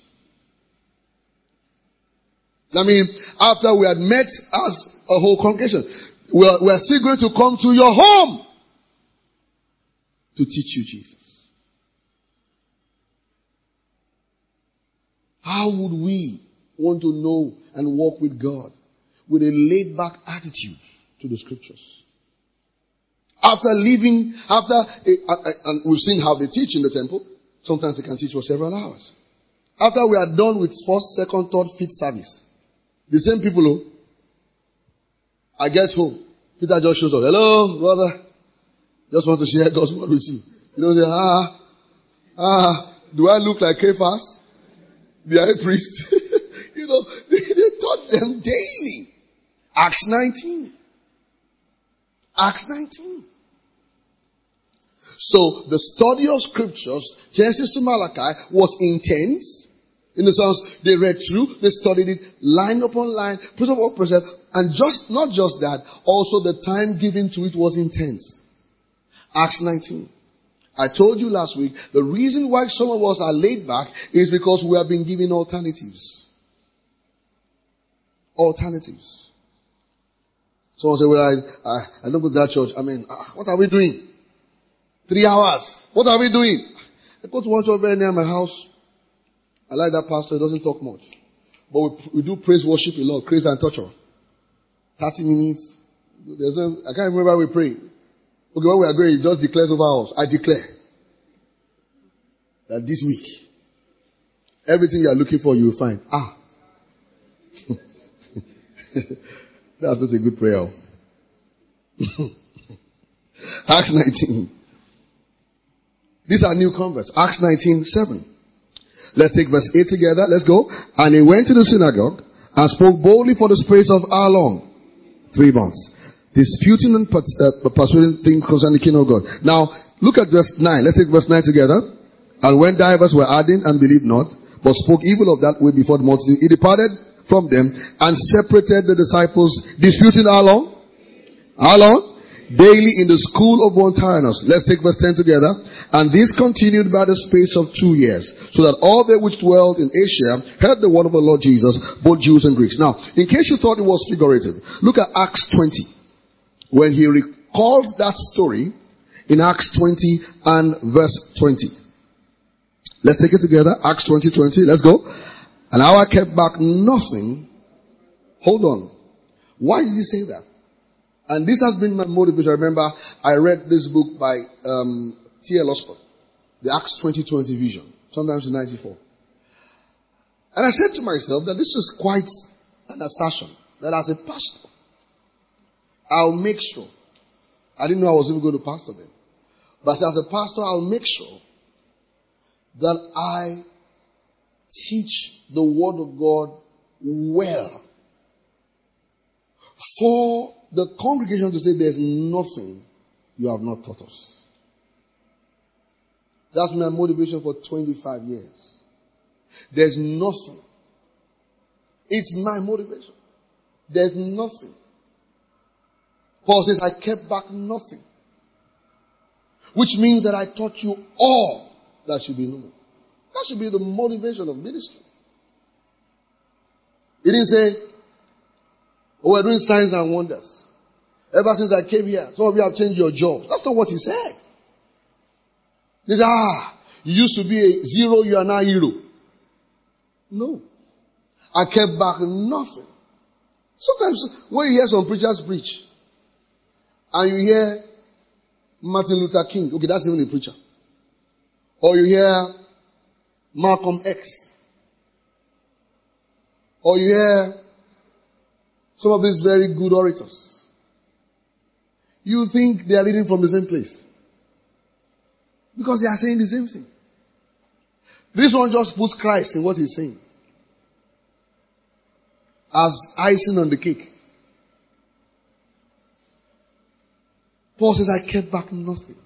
Speaker 1: I mean, after we had met as a whole congregation, we are, we are still going to come to your home to teach you Jesus? How would we want to know and walk with God with a laid-back attitude to the scriptures? After leaving, after, a, a, a, and we've seen how they teach in the temple. Sometimes they can teach for several hours. After we are done with first, second, third, fifth service, the same people, oh, I get home. Peter just shows up. Hello, brother. Just want to share God's word with you. You know, they ah, ah, do I look like Cephas, the high priest? You know, they, they taught them daily. Acts nineteen. Acts nineteen. So, the study of scriptures, Genesis to Malachi, was intense. In the sense, they read through, they studied it, line upon line, precept upon precept, and just, not just that, also the time given to it was intense. Acts nineteen. I told you last week, the reason why some of us are laid back is because we have been given alternatives. Alternatives. Someone say, well, I, I, I don't go to that church. I mean, uh, what are we doing? Three hours. What are we doing? I go to one church very near my house. I like that pastor. He doesn't talk much. But we, we do praise worship a lot. Praise and torture. thirty minutes. There's no, I can't remember we pray. Okay, when we are going, he just declares over us. I declare that this week, everything you are looking for, you will find. Ah. That's not a good prayer. Acts nineteen. These are new converts. Acts nineteen seven. Let's take verse eight together. Let's go. And he went to the synagogue and spoke boldly for the space of how long? Three months. Disputing and persuading things concerning the kingdom of God. Now, look at verse nine. Let's take verse nine together. And when divers were adding and believed not, but spoke evil of that way before the multitude, he departed from them and separated the disciples, disputing how long? How long? Daily in the school of one Tyrannus. Let's take verse ten together. And this continued by the space of two years, so that all they which dwelt in Asia heard the word of the Lord Jesus, both Jews and Greeks. Now, in case you thought it was figurative, look at Acts twenty. When he recalled that story in Acts twenty and verse twenty. Let's take it together. Acts twenty, twenty. Let's go. And how I kept back nothing. Hold on. Why did he say that? And this has been my motivation. Remember, I read this book by um, T L Osborne, the Acts twenty twenty vision, sometimes in ninety-four. And I said to myself that this is quite an assertion, that as a pastor, I'll make sure, I didn't know I was even going to pastor then, but as a pastor, I'll make sure that I teach the word of God well. For the congregation to say there's nothing you have not taught us. That's my motivation for twenty-five years. There's nothing. It's my motivation. There's nothing. Paul says, I kept back nothing. Which means that I taught you all that should be known. That should be the motivation of ministry. He didn't say, oh, we're doing signs and wonders. Ever since I came here, some of you have changed your jobs. That's not what he said. He said, ah, you used to be a zero, you are now a hero. No. I kept back nothing. Sometimes when you hear some preachers preach, and you hear Martin Luther King, okay, that's even a preacher. Or you hear Malcolm X. Or you hear some of these very good orators. You think they are reading from the same place. Because they are saying the same thing. This one just puts Christ in what he's saying. As icing on the cake. Paul says, I kept back nothing.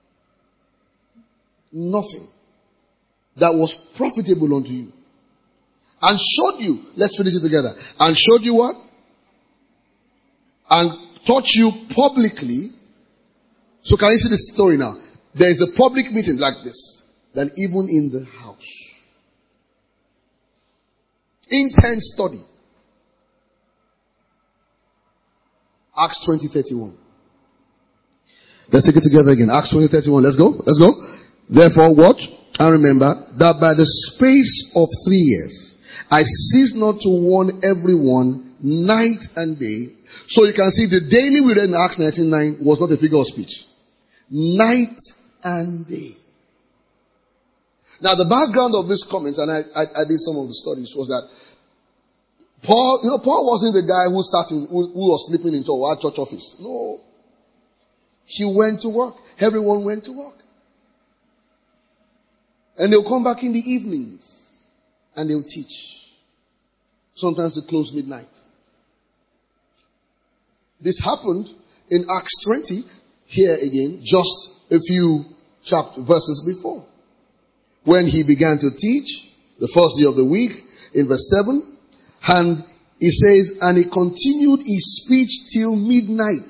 Speaker 1: Nothing. That was profitable unto you. And showed you, let's finish it together. And showed you what? And taught you publicly. So can you see the story now? There is the public meeting like this. Then even in the house. Intense study. Acts twenty thirty-one. Let's take it together again. Acts twenty thirty-one. Let's go. Let's go. Therefore, watch and remember that by the space of three years, I cease not to warn everyone night and day. So you can see the daily we read in Acts nineteen nine was not a figure of speech. Night and day. Now the background of these comments, and I, I, I did some of the studies, was that Paul, you know, Paul wasn't the guy who sat in, who, who was sleeping in our church office. No. He went to work. Everyone went to work. And they'll come back in the evenings and they'll teach. Sometimes they close midnight. This happened in Acts twenty, here again, just a few chapter verses before. When he began to teach, the first day of the week, in verse seven, and he says, and he continued his speech till midnight.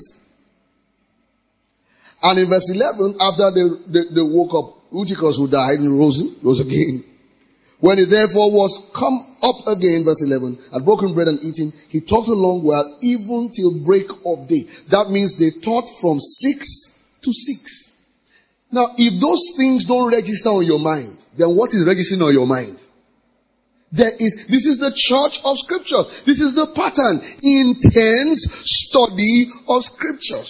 Speaker 1: And in verse eleven, after they, they, they woke up, Eutychus, who died and rose, rose again. When he therefore was come up again, verse eleven, had broken bread and eaten, he talked a long while, even till break of day. That means they taught from six to six. Now, if those things don't register on your mind, then what is registering on your mind? There is, this is the church of Scripture. This is the pattern. Intense study of Scriptures.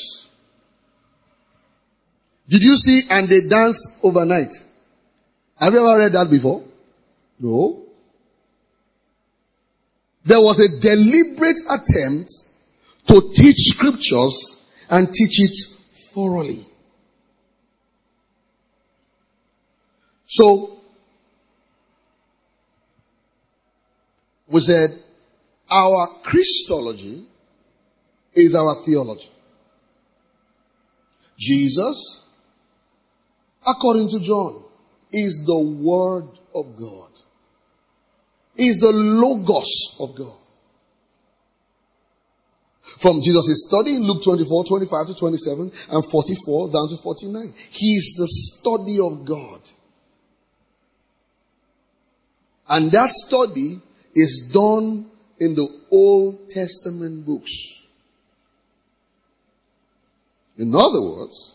Speaker 1: Did you see, and they danced overnight? Have you ever read that before? No. There was a deliberate attempt to teach Scriptures and teach it thoroughly. So, we said, our Christology is our theology. Jesus, according to John, is the Word of God. Is the Logos of God. From Jesus' study, Luke twenty-four, twenty-five to twenty-seven, and forty-four down to forty-nine. He is the study of God. And that study is done in the Old Testament books. In other words,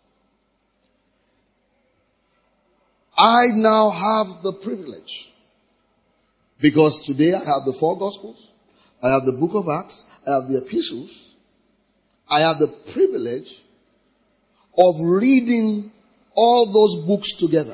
Speaker 1: I now have the privilege, because today I have the four Gospels, I have the book of Acts, I have the epistles, I have the privilege of reading all those books together.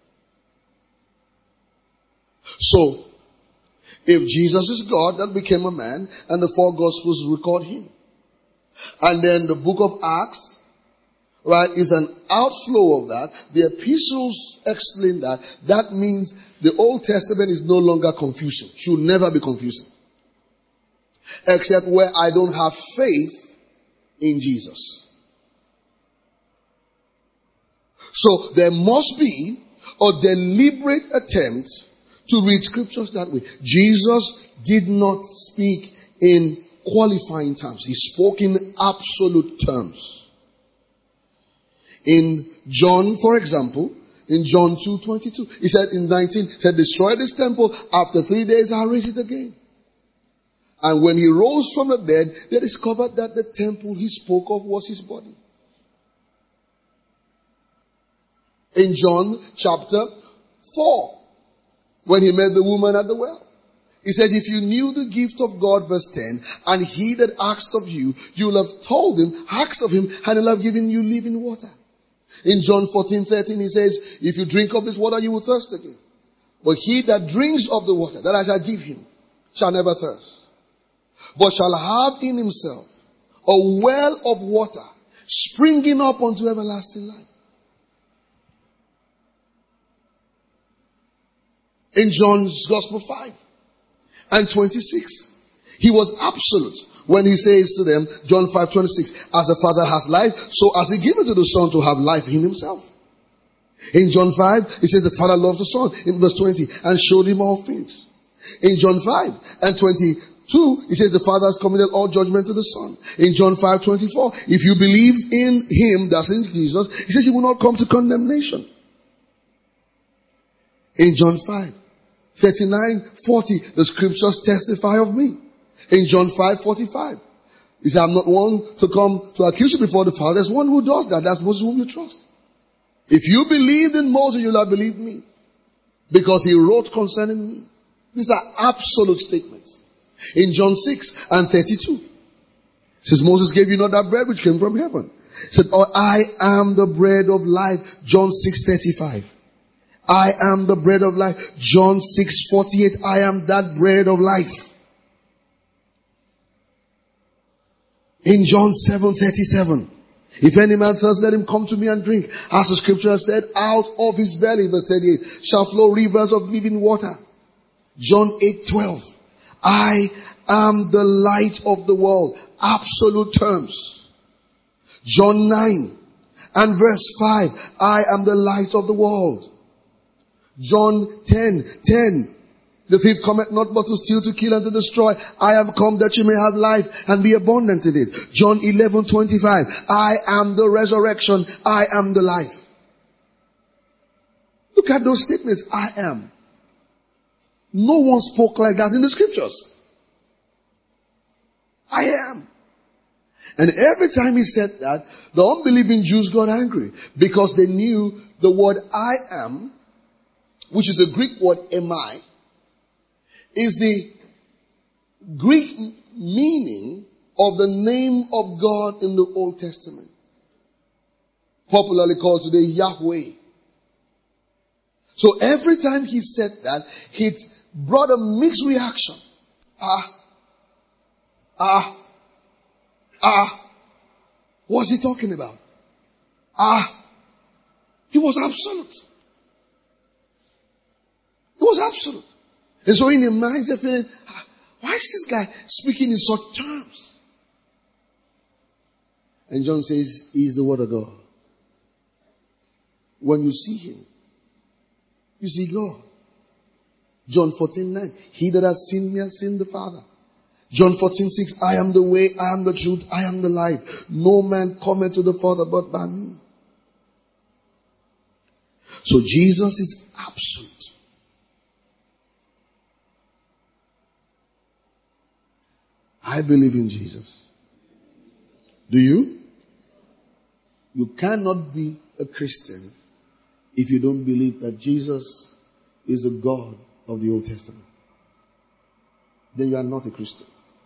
Speaker 1: So, if Jesus is God that became a man, and the four Gospels record him, and then the book of Acts, right, is an outflow of that, the epistles explain that, that means the Old Testament is no longer confusing. Should never be confusing. Except where I don't have faith in Jesus. So there must be a deliberate attempt to read Scriptures that way. Jesus did not speak in qualifying terms. He spoke in absolute terms. In John, for example, in John two twenty-two, he said in nineteen, he said, destroy this temple, after three days I'll raise it again. And when he rose from the dead, they discovered that the temple he spoke of was his body. In John chapter four, when he met the woman at the well, he said, if you knew the gift of God, verse ten, and he that asked of you, you will have told him, asked of him, and he'll have given you living water. In John fourteen thirteen, he says, if you drink of this water, you will thirst again. But he that drinks of the water that I shall give him shall never thirst, but shall have in himself a well of water springing up unto everlasting life. In John's Gospel five and twenty-six, he was absolute when he says to them, John five twenty-six, as the Father has life, so as he giveth to the Son to have life in himself. In John five, he says the Father loved the Son, in verse twenty, and showed him all things. In John five and twenty-two, he says the Father has committed all judgment to the Son. In John five twenty-four, if you believe in him, that's in Jesus, he says you will not come to condemnation. In John five thirty-nine, forty, the Scriptures testify of me. In John five forty-five, He said, I'm not one to come to accuse you before the Father. There's one who does that. That's Moses whom you trust. If you believed in Moses, you'll have believed me. Because he wrote concerning me. These are absolute statements. In John six and thirty-two. It says, Moses gave you not that bread which came from heaven. He said, oh, I am the bread of life. John six thirty-five. I am the bread of life. John six forty-eight. I am that bread of life. In John seven thirty-seven. If any man thirst, let him come to me and drink. As the scripture has said, out of his belly, verse thirty-eight, shall flow rivers of living water. John eight twelve. I am the light of the world. Absolute terms. John nine and verse five. I am the light of the world. John ten ten. The thief cometh not but to steal, to kill, and to destroy. I am come that you may have life and be abundant in it. John eleven twenty-five. I am the resurrection. I am the life. Look at those statements. I am. No one spoke like that in the scriptures. I am. And every time he said that, the unbelieving Jews got angry because they knew the word I am, which is the Greek word emai, is the Greek meaning of the name of God in the Old Testament. Popularly called today Yahweh. So every time he said that, it brought a mixed reaction. Ah. Ah. Ah. What's he talking about? Ah. He was absolute. He was absolute. And so in their minds they're feeling, ah, why is this guy speaking in such terms? And John says, he is the word of God. When you see him, you see God. John fourteen nine. He that has seen me has seen the Father. John fourteen six. I am the way, I am the truth, I am the life. No man cometh to the Father but by me. So Jesus is absolute. I believe in Jesus. Do you? You cannot be a Christian if you don't believe that Jesus is the God of the Old Testament. Then you are not a Christian.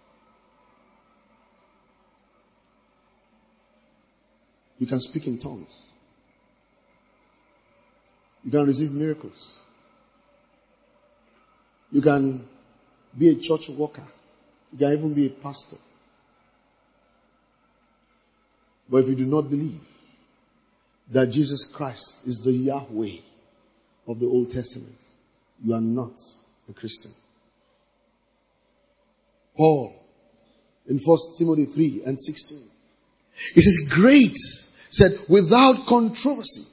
Speaker 1: You can speak in tongues. You can receive miracles. You can be a church worker. You can even be a pastor. But if you do not believe that Jesus Christ is the Yahweh of the Old Testament, you are not a Christian. Paul, in First Timothy three and sixteen, he says, great, said, without controversy.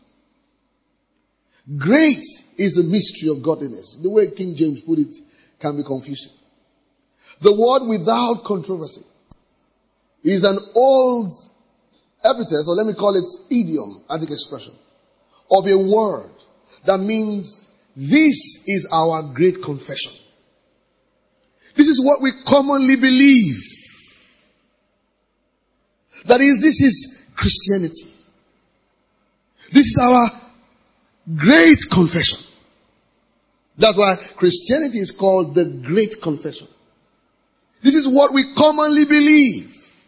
Speaker 1: Great is the mystery of godliness. The way King James put it can be confusing. The word without controversy is an old epithet, or let me call it idiom, antic expression, of a word that means this is our great confession. This is what we commonly believe. That is, this is Christianity. This is our great confession. That's why Christianity is called the Great Confession. This is what we commonly believe.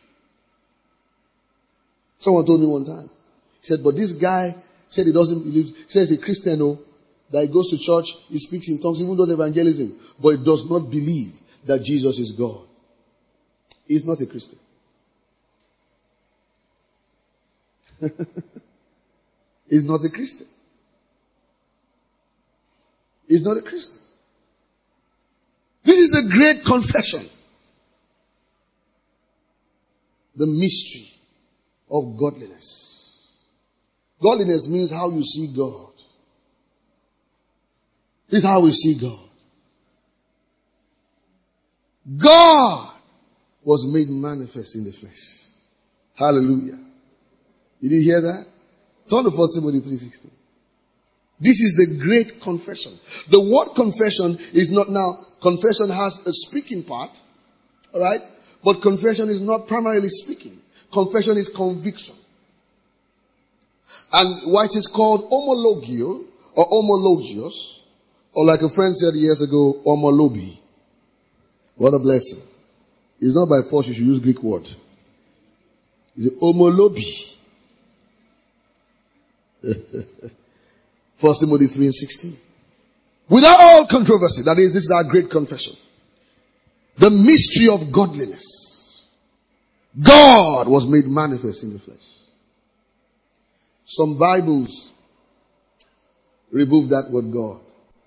Speaker 1: Someone told me one time. He said, but this guy said he doesn't believe. He says he's a Christian, oh, that he goes to church, he speaks in tongues, even does evangelism, but he does not believe that Jesus is God. He's not a Christian. He's not a Christian. He's not a Christian. This is the great confession. The mystery of godliness. Godliness means how you see God. This is how we see God. God was made manifest in the flesh. Hallelujah. Did you hear that? Turn to First Timothy three sixteen. This is the great confession. The word confession is not now, confession has a speaking part. Alright? But confession is not primarily speaking. Confession is conviction. And what is called homologio or homologios, or like a friend said years ago, homolobi. What a blessing. It's not by force you should use Greek word. It's homolobi. First Timothy three and sixteen. Without all controversy, that is, this is our great confession. The mystery of godliness. God was made manifest in the flesh. Some Bibles remove that word God.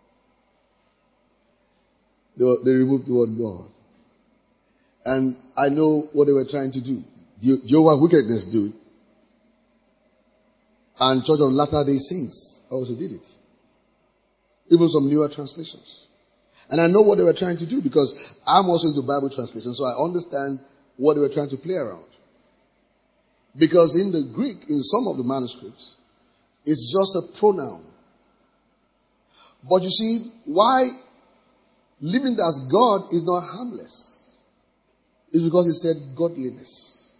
Speaker 1: They, were, they removed the word God. And I know what they were trying to do. Jehovah's Wickedness do it. And Church of Latter-day Saints also did it. Even some newer translations. And I know what they were trying to do because I'm also into Bible translation, so I understand what they were trying to play around. Because in the Greek, in some of the manuscripts, it's just a pronoun. But you see, why living as God is not harmless? It's because it said godliness.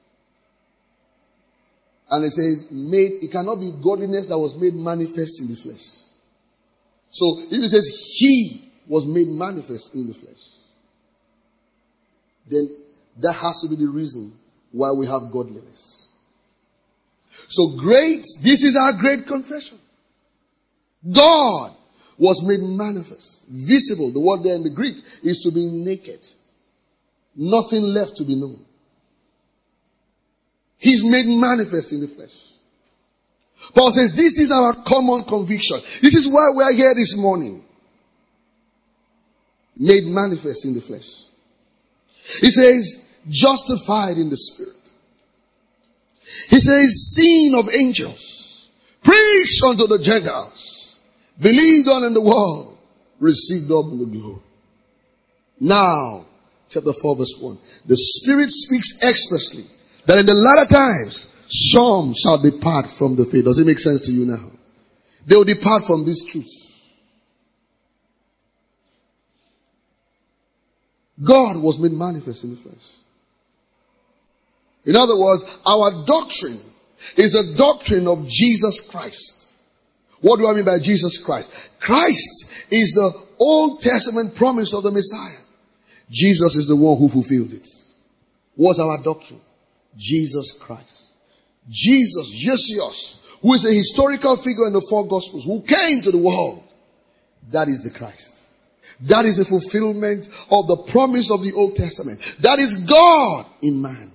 Speaker 1: And it says, made, it cannot be godliness that was made manifest in the flesh. So, if it says, he was made manifest in the flesh, then that has to be the reason why we have godliness. So great, this is our great confession. God was made manifest, visible. The word there in the Greek is to be naked. Nothing left to be known. He's made manifest in the flesh. Paul says this is our common conviction. This is why we are here this morning. Made manifest in the flesh. He says justified in the spirit. He says seen of angels. Preached unto the Gentiles. Believed on in the world. Received up in the glory. Now, chapter four verse one. The Spirit speaks expressly that in the latter times some shall depart from the faith. Does it make sense to you now? They will depart from this truth. God was made manifest in the flesh. In other words, our doctrine is the doctrine of Jesus Christ. What do I mean by Jesus Christ? Christ is the Old Testament promise of the Messiah. Jesus is the one who fulfilled it. What's our doctrine? Jesus Christ. Jesus, Jesus, who is a historical figure in the four Gospels, who came to the world. That is the Christ. That is the fulfillment of the promise of the Old Testament. That is God in man.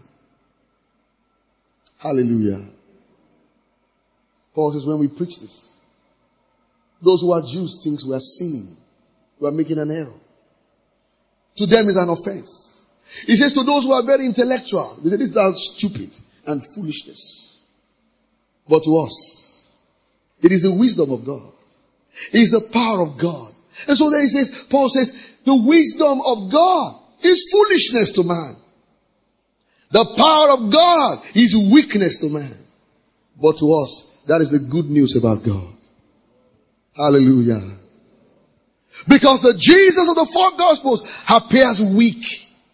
Speaker 1: Hallelujah. Paul says when we preach this, those who are Jews think we are sinning. We are making an error. To them is an offense. He says to those who are very intellectual, they say this is stupid and foolishness. But to us, it is the wisdom of God. It is the power of God. And so then he says, Paul says, the wisdom of God is foolishness to man. The power of God is weakness to man. But to us, that is the good news about God. Hallelujah. Because the Jesus of the four Gospels appears weak.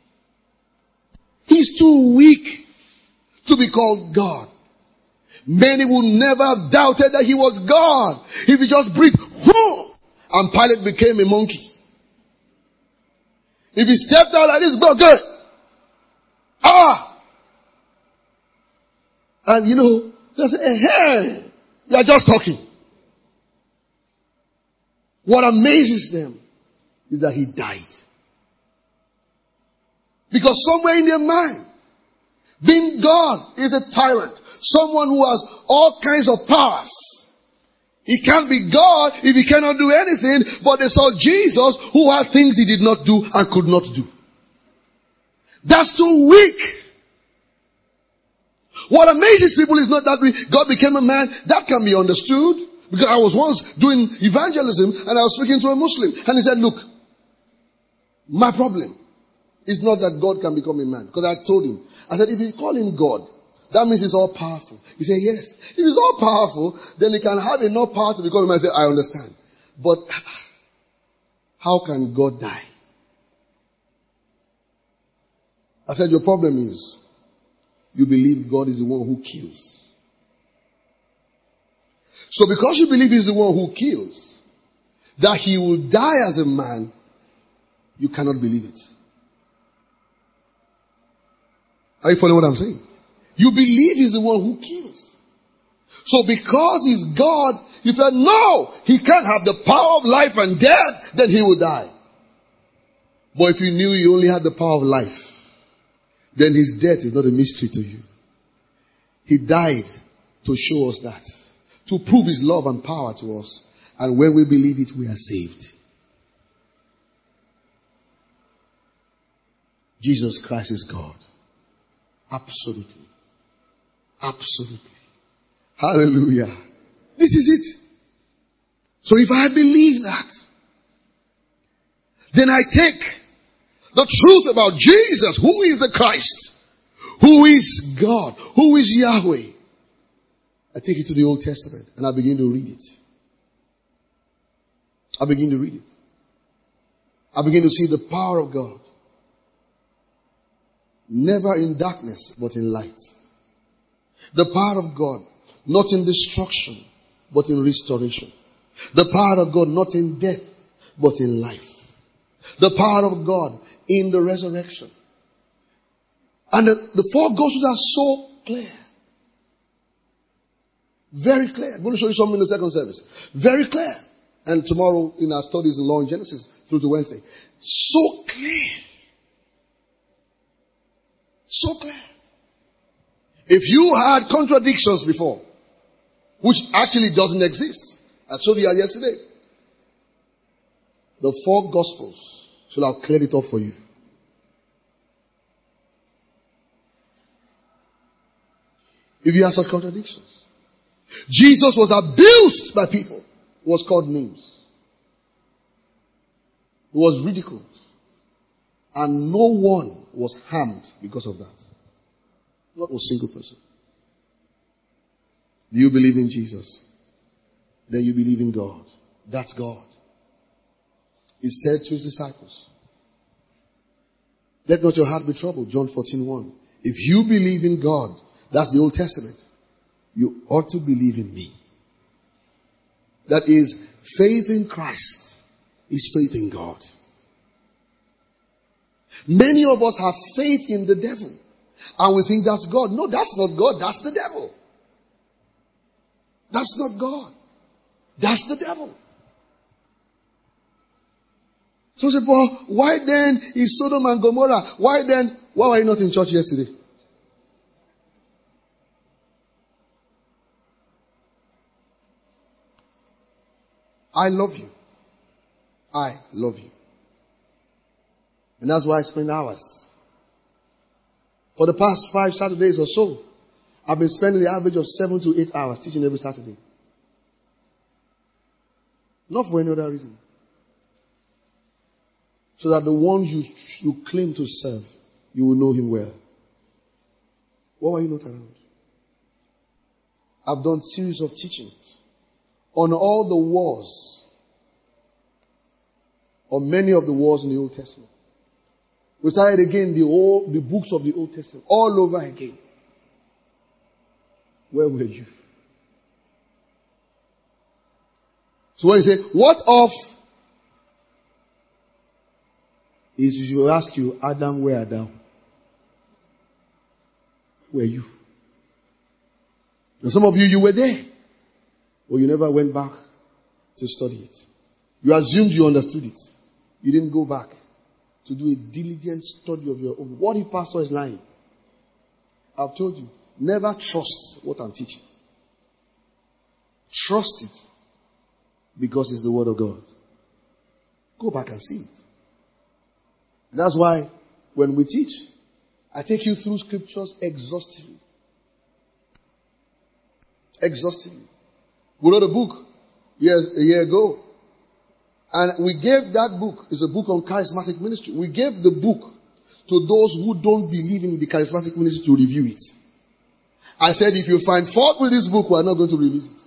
Speaker 1: He's too weak to be called God. Many would never have doubted that he was God if he just breathed, whoo, and Pilate became a monkey. If he stepped out like this, go good. Ah! And you know, they say, hey, you are just talking. What amazes them is that he died. Because somewhere in their mind, being God is a tyrant. Someone who has all kinds of powers. He can't be God if he cannot do anything. But they saw Jesus who had things he did not do and could not do. That's too weak. What amazes people is not that God became a man. That can be understood. Because I was once doing evangelism and I was speaking to a Muslim. And he said, look, my problem is not that God can become a man. Because I told him, I said, if you call him God, that means he's all powerful. He said, yes. If he's all powerful, then he can have enough power to become a man. I said, I understand. But how can God die? I said, your problem is you believe God is the one who kills. So because you believe He's the one who kills, that He will die as a man, you cannot believe it. Are you following what I'm saying? You believe He's the one who kills. So because He's God, you said, no, He can't have the power of life and death, then He will die. But if you knew He only had the power of life, then His death is not a mystery to you. He died to show us that. To prove His love and power to us. And when we believe it, we are saved. Jesus Christ is God. Absolutely. Absolutely. Hallelujah. This is it. So if I believe that, then I take the truth about Jesus, who is the Christ, who is God, who is Yahweh. I take it to the Old Testament and I begin to read it. I begin to read it. I begin to see the power of God. Never in darkness, but in light. The power of God, not in destruction, but in restoration. The power of God, not in death, but in life. The power of God in the resurrection. And the, the four Gospels are so clear. Very clear. I'm going to show you something in the second service. Very clear. And tomorrow in our studies in Law in Genesis through to Wednesday. So clear. So clear. If you had contradictions before, which actually doesn't exist, I showed you yesterday, the four Gospels should have cleared it up for you. If you have such contradictions. Jesus was abused by people. He was called names. He was ridiculed. And no one was harmed because of that. Not a single person. Do you believe in Jesus? Then you believe in God. That's God. He said to His disciples, let not your heart be troubled. John fourteen one. If you believe in God, that's the Old Testament, you ought to believe in me. That is, faith in Christ is faith in God. Many of us have faith in the devil. And we think that's God. No, that's not God. That's the devil. That's not God. That's the devil. So say, well, why then is Sodom and Gomorrah? Why then, why were you not in church yesterday? I love you. I love you. And that's why I spend hours. For the past five Saturdays or so, I've been spending the average of seven to eight hours teaching every Saturday. Not for any other reason. So that the ones you, you claim to serve, you will know Him well. Why were you not around? I've done series of teachings on all the wars, on many of the wars in the Old Testament. We started again the old, the books of the Old Testament, all over again. Where were you? So when you say, what of? Is you will ask you, Adam, where are thou? Where were you? And some of you, you were there. Or you never went back to study it. You assumed you understood it. You didn't go back to do a diligent study of your own. What if pastor is lying? I've told you, never trust what I'm teaching. Trust it because it's the word of God. Go back and see it. And that's why when we teach, I take you through scriptures exhaustively. Exhaustively. We wrote a book years, a year ago. And we gave that book, it's a book on charismatic ministry. We gave the book to those who don't believe in the charismatic ministry to review it. I said, if you find fault with this book, we're not going to release it.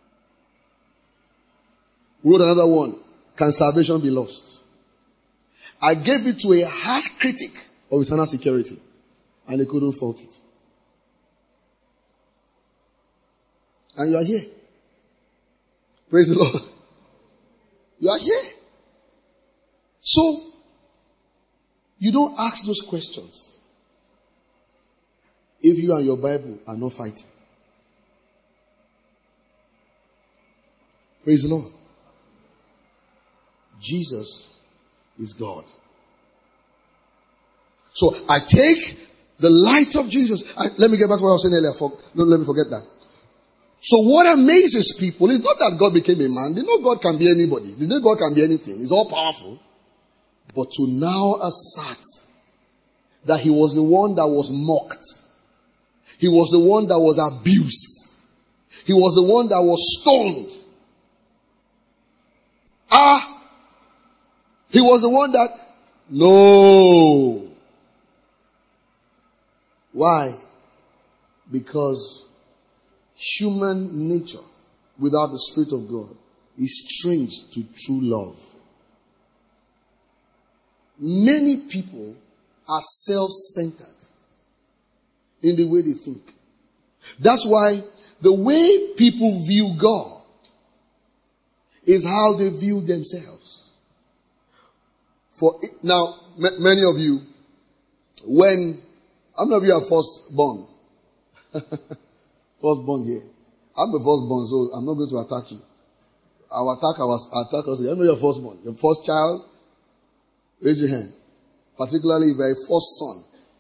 Speaker 1: We wrote another one. Can salvation be lost? I gave it to a harsh critic of eternal security, and they couldn't fault it. And you are here. Praise the Lord. You are here. So, you don't ask those questions if you and your Bible are not fighting. Praise the Lord. Jesus is God. So I take the light of Jesus. I, let me get back to what I was saying earlier. For, don't let me forget that. So what amazes people is not that God became a man. They know God can be anybody. They know God can be anything. He's all powerful. But to now assert that he was the one that was mocked. He was the one that was abused. He was the one that was stoned. Ah! He was the one that... No! Why? Because human nature without the Spirit of God is strange to true love. Many people are self-centered in the way they think. That's why the way people view God is how they view themselves. For now, m- many of you, when how many of you are firstborn? Firstborn here. I'm the firstborn, so I'm not going to attack you. I'll attack our attack us. How many of you are firstborn? Your first child? Raise your hand. Particularly if you're a first son.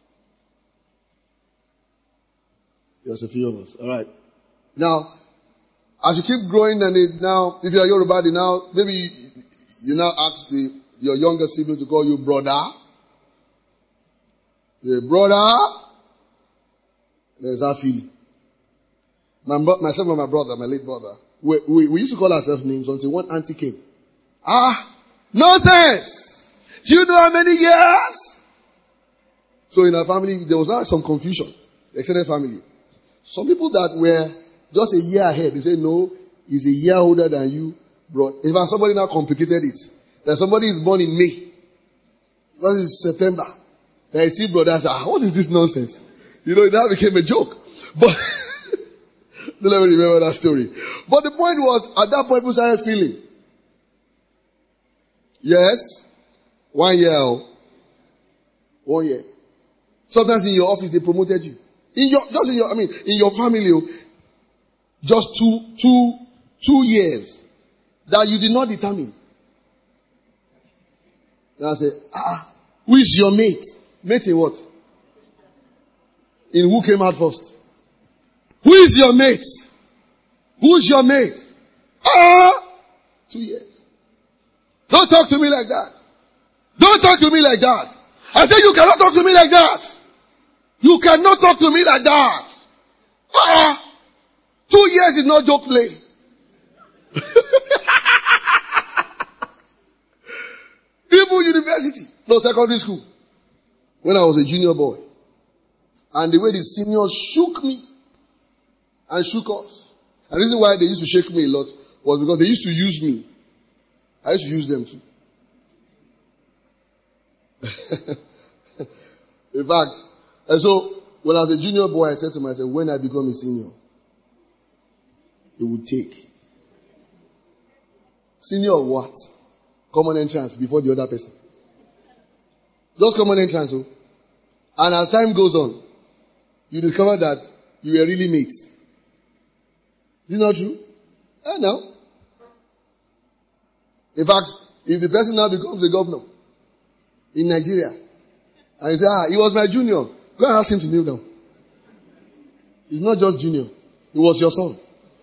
Speaker 1: There's a few of us. All right. Now, as you keep growing, and it now, if you're Yoruba, now maybe you now ask the your younger sibling to call you brother. The brother. There's our feeling. My, myself and my brother, my late brother, we, we, we used to call ourselves names until one auntie came. Ah, nonsense! Do you know how many years? So in our family, there was not some confusion. Extended family. Some people that were just a year ahead, they say, no, he's a year older than you, bro. In fact, somebody now complicated it. That somebody is born in May. Because it's September. Then I see brothers, ah, what is this nonsense? You know, that became a joke. But, don't let me remember that story. But the point was, at that point, people started feeling. Yes. One year. One year. Sometimes in your office, they promoted you. In your, just in your, I mean, in your family, just two, two, two years that you did not determine. Then I say, ah, who is your mate? Mate in what? In who came out first? Who is your mate? Who's your mate? Ah, two years. Don't talk to me like that. Don't talk to me like that. I said you cannot talk to me like that. You cannot talk to me like that. Ah, two years is not joke play. Even university, no secondary school. When I was a junior boy, and the way the seniors shook me and shook us. And the reason why they used to shake me a lot was because they used to use me. I used to use them too. In fact, and so when I was a junior boy, I said to myself, when I become a senior, it would take. Senior what? Common entrance before the other person. Just common entrance. Oh. And as time goes on, you discover that you were really mates. Is it not true? I know. In fact, if the person now becomes a governor in Nigeria, and you say, ah, he was my junior, go and ask him to kneel down. He's not just junior. He was your son.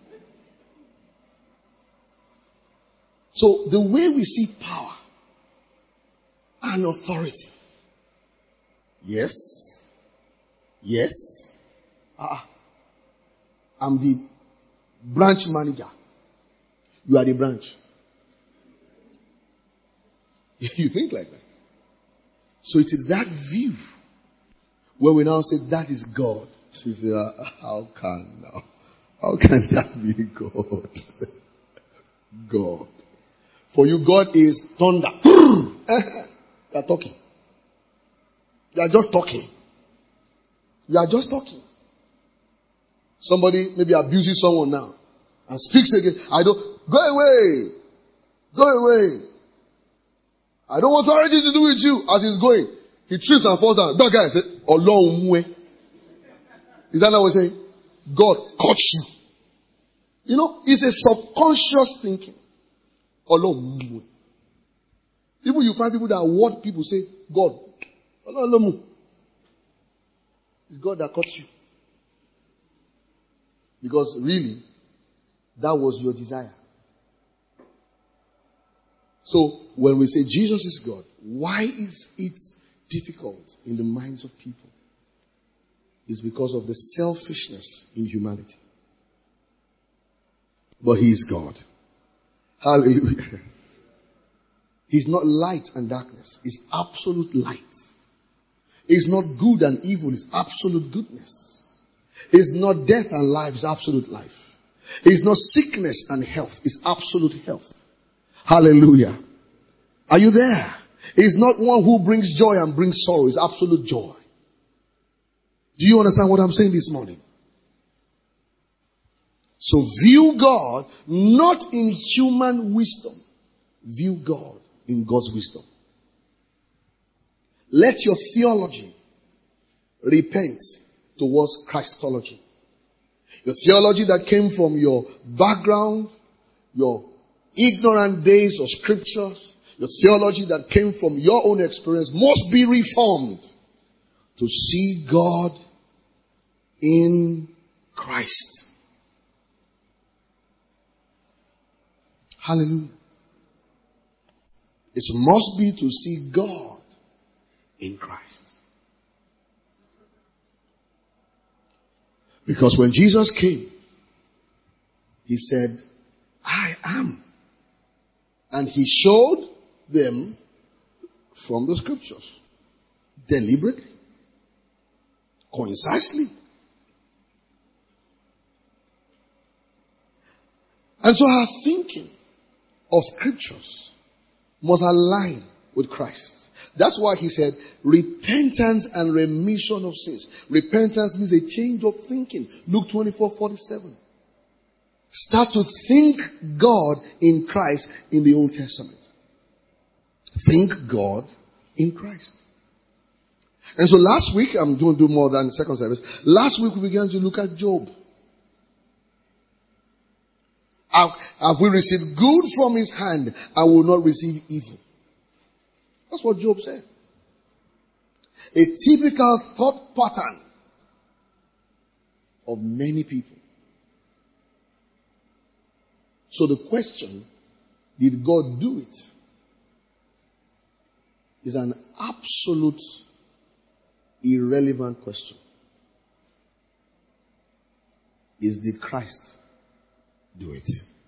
Speaker 1: So the way we see power and authority. Yes. Yes. Ah, I'm the branch manager. You are the branch. You think like that. So it is that view where we now say that is God. So you say, uh, how can now? How can that be God? God. For you, God is thunder. You are talking. You are just talking. You are just talking. Somebody maybe abuses someone now and speaks again. I don't, go away. Go away. I don't want to have anything to do with you. As he's going, he trips and falls down. That guy said, Ọlọ́run mú ẹ. Is that not what he's saying? God caught you. You know, it's a subconscious thinking. Ọlọ́run mú ẹ. Even you find people that what people say, God, Ọlọ́run mú. It's God that caught you. Because really, that was your desire. So, when we say Jesus is God, why is it difficult in the minds of people? It's because of the selfishness in humanity. But He is God. Hallelujah. He's not light and darkness. He's absolute light. He's not good and evil. He's absolute goodness. He's not death and life. It's absolute life. He's not sickness and health. It's absolute health. Hallelujah. Are you there? He's not one who brings joy and brings sorrow. It's absolute joy. Do you understand what I'm saying this morning? So view God not in human wisdom. View God in God's wisdom. Let your theology repent towards Christology. Your theology that came from your background, your ignorant days of scriptures, your theology that came from your own experience must be reformed to see God in Christ. Hallelujah. It must be to see God in Christ. Because when Jesus came, He said, I am. And He showed them from the scriptures. Deliberately. Concisely. And so our thinking of scriptures must align with Christ. That's why He said repentance and remission of sins. Repentance means a change of thinking. Luke twenty-four forty-seven. Start to think God in Christ in the Old Testament. Think God in Christ. And so last week, I'm going to do more than the second service. Last week we began to look at Job. Have, have we received good from His hand and will not receive evil? That's what Job said. A typical thought pattern of many people. So the question, did God do it? Is an absolute irrelevant question. Is did Christ do it?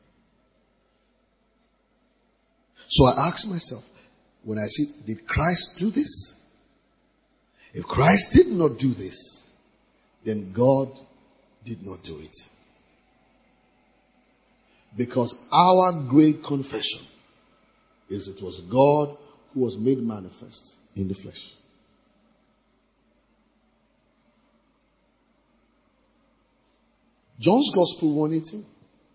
Speaker 1: So I ask myself, when I say, did Christ do this? If Christ did not do this, then God did not do it. Because our great confession is it was God who was made manifest in the flesh. John's Gospel one eighteen.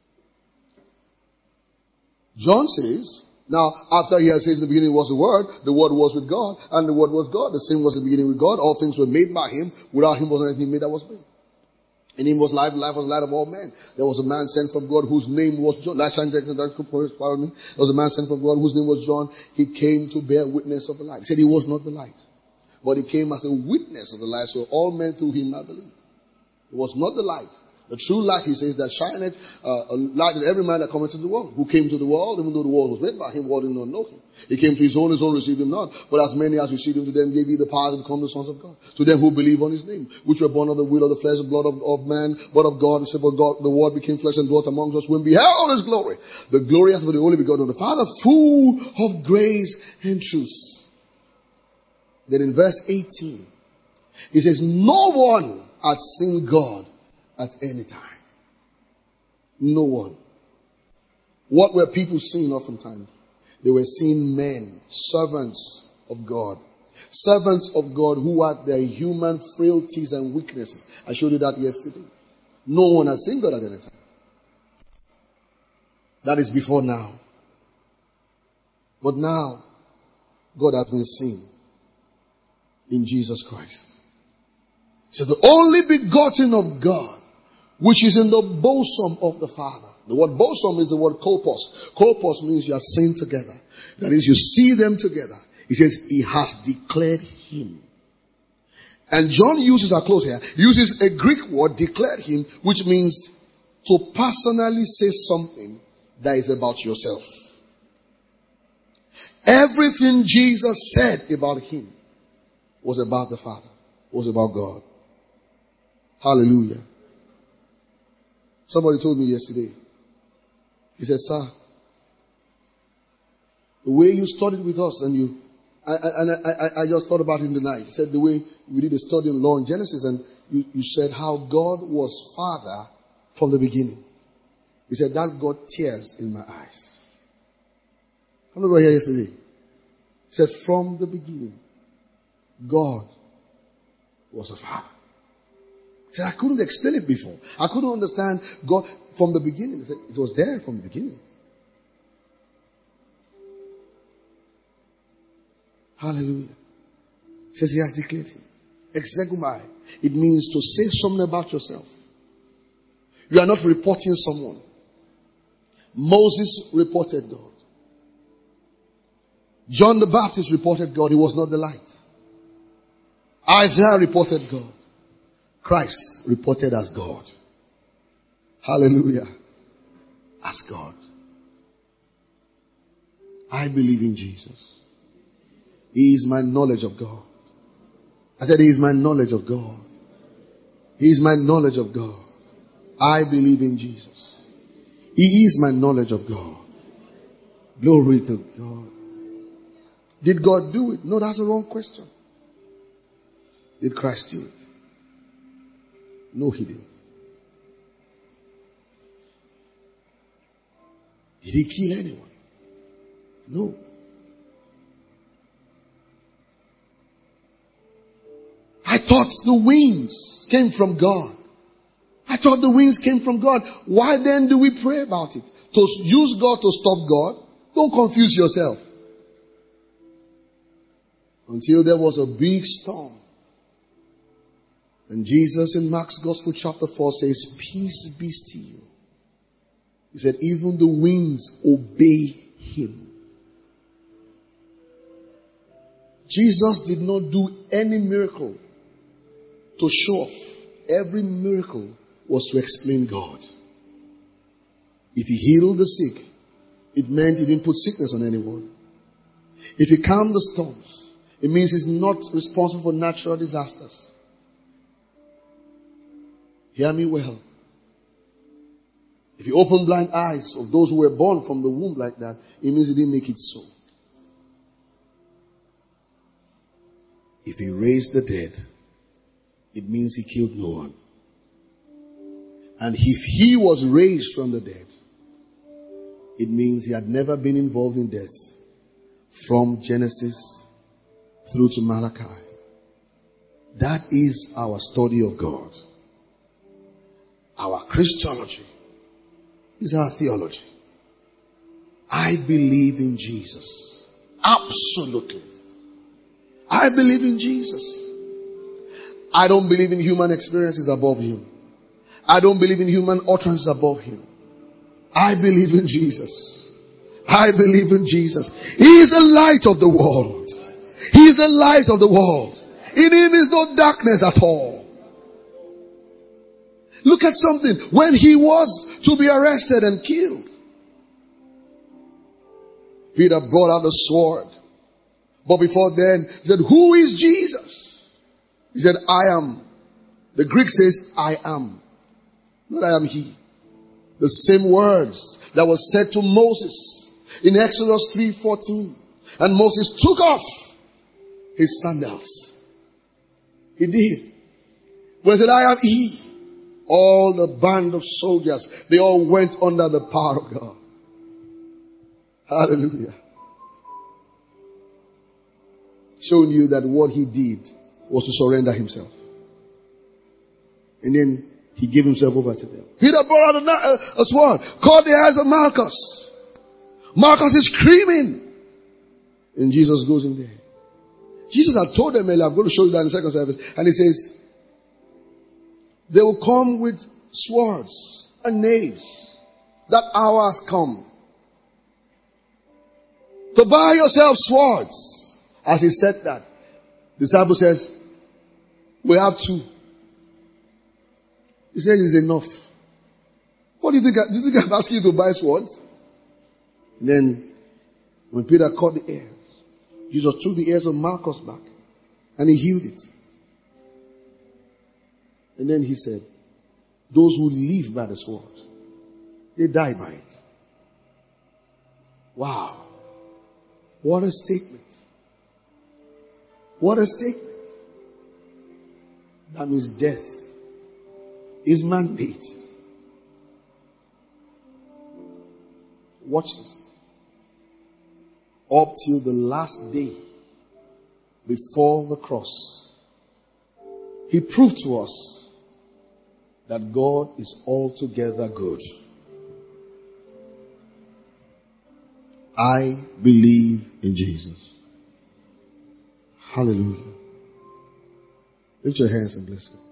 Speaker 1: John says, now after he has said in the beginning was the Word, the Word was with God, and the Word was God. The same was in the beginning with God. All things were made by Him. Without Him was not anything made that was made. In Him was life, life was the light of all men. There was a man sent from God whose name was John. Last time, there was a man sent from God whose name was John. He came to bear witness of the light. He said He was not the light, but He came as a witness of the light, so all men through Him might believe. It was not the light. The true light, He says, that shineth uh, a light in every man that cometh into the world. Who came to the world, even though the world was made by Him, world did not know Him. He came to His own, His own received Him not. But as many as received Him, to them gave He the power to become the sons of God. To them who believe on His name, which were born of the will of the flesh, the blood of, of man, but of God. He said, but God, the Word became flesh and dwelt amongst us. When we beheld His glory, the glory as of the only begotten of the Father, full of grace and truth. Then in verse eighteen, He says, no one hath seen God at any time. No one. What were people seeing oftentimes? They were seeing men, servants of God. Servants of God who had their human frailties and weaknesses. I showed you that yesterday. No one has seen God at any time. That is before now. But now, God has been seen in Jesus Christ. So the only begotten of God, which is in the bosom of the Father. The word bosom is the word kolpos. Kolpos means you are seen together. That is, you see them together. He says, He has declared Him. And John uses a close here. He uses a Greek word, declared Him, which means to personally say something that is about yourself. Everything Jesus said about Him was about the Father, was about God. Hallelujah. Somebody told me yesterday. He said, sir, the way you studied with us and you, I, I, and I, I, I just thought about it in the night. He said the way we did a study in Law and Genesis and you, you said how God was Father from the beginning. He said that got tears in my eyes. How many were here yesterday? He said from the beginning, God was a Father. He said I couldn't explain it before. I couldn't understand God from the beginning. He said it was there from the beginning. Hallelujah. He says He has declared Him. Exegumai. It means to say something about yourself. You are not reporting someone. Moses reported God. John the Baptist reported God. He was not the light. Isaiah reported God. Christ reported as God. Hallelujah. As God. I believe in Jesus. He is my knowledge of God. I said He is my knowledge of God. He is my knowledge of God. I believe in Jesus. He is my knowledge of God. Glory to God. Did God do it? No, that's the wrong question. Did Christ do it? No, He didn't. Did He kill anyone? No. I thought the winds came from God. I thought the winds came from God. Why then do we pray about it? To use God to stop God? Don't confuse yourself. Until there was a big storm. And Jesus in Mark's Gospel chapter four says, peace be still. He said, even the winds obey Him. Jesus did not do any miracle to show off. Every miracle was to explain God. If He healed the sick, it meant He didn't put sickness on anyone. If He calmed the storms, it means He's not responsible for natural disasters. Hear me well. If He opened blind eyes of those who were born from the womb like that, it means He didn't make it so. If He raised the dead, it means He killed no one. And if He was raised from the dead, it means He had never been involved in death from Genesis through to Malachi. That is our study of God. Our Christology is our theology. I believe in Jesus. Absolutely. I believe in Jesus. I don't believe in human experiences above Him. I don't believe in human utterances above Him. I believe in Jesus. I believe in Jesus. He is the light of the world. He is the light of the world. In Him is no darkness at all. Look at something. When He was to be arrested and killed, Peter brought out the sword. But before then, he said, who is Jesus? He said, I am. The Greek says, I am. Not I am He. The same words that was said to Moses in Exodus three fourteen. And Moses took off his sandals. He did. When he said, I am He, all the band of soldiers, they all went under the power of God. Hallelujah. showing you that what he did was to surrender himself. And then he gave himself over to them. Peter brought out a, a, a sword, caught the eyes of Malchus. Malchus is screaming. And Jesus goes in there. Jesus had told them earlier, I'm going to show you that in the second service. And he says, they will come with swords and knives. That hour has come. To buy yourself swords. As he said that, the disciple says, we have two. He said, it's enough. What do you think? Do you think I'm asking you to buy swords? And then, when Peter caught the ears, Jesus took the ears of Malchus back and he healed it. And then he said, those who live by the sword, they die by it. Wow. What a statement. What a statement. That means death is man-made. Watch this. Up till the last day before the cross, he proved to us that God is altogether good. I believe in Jesus. Hallelujah. Lift your hands and bless God.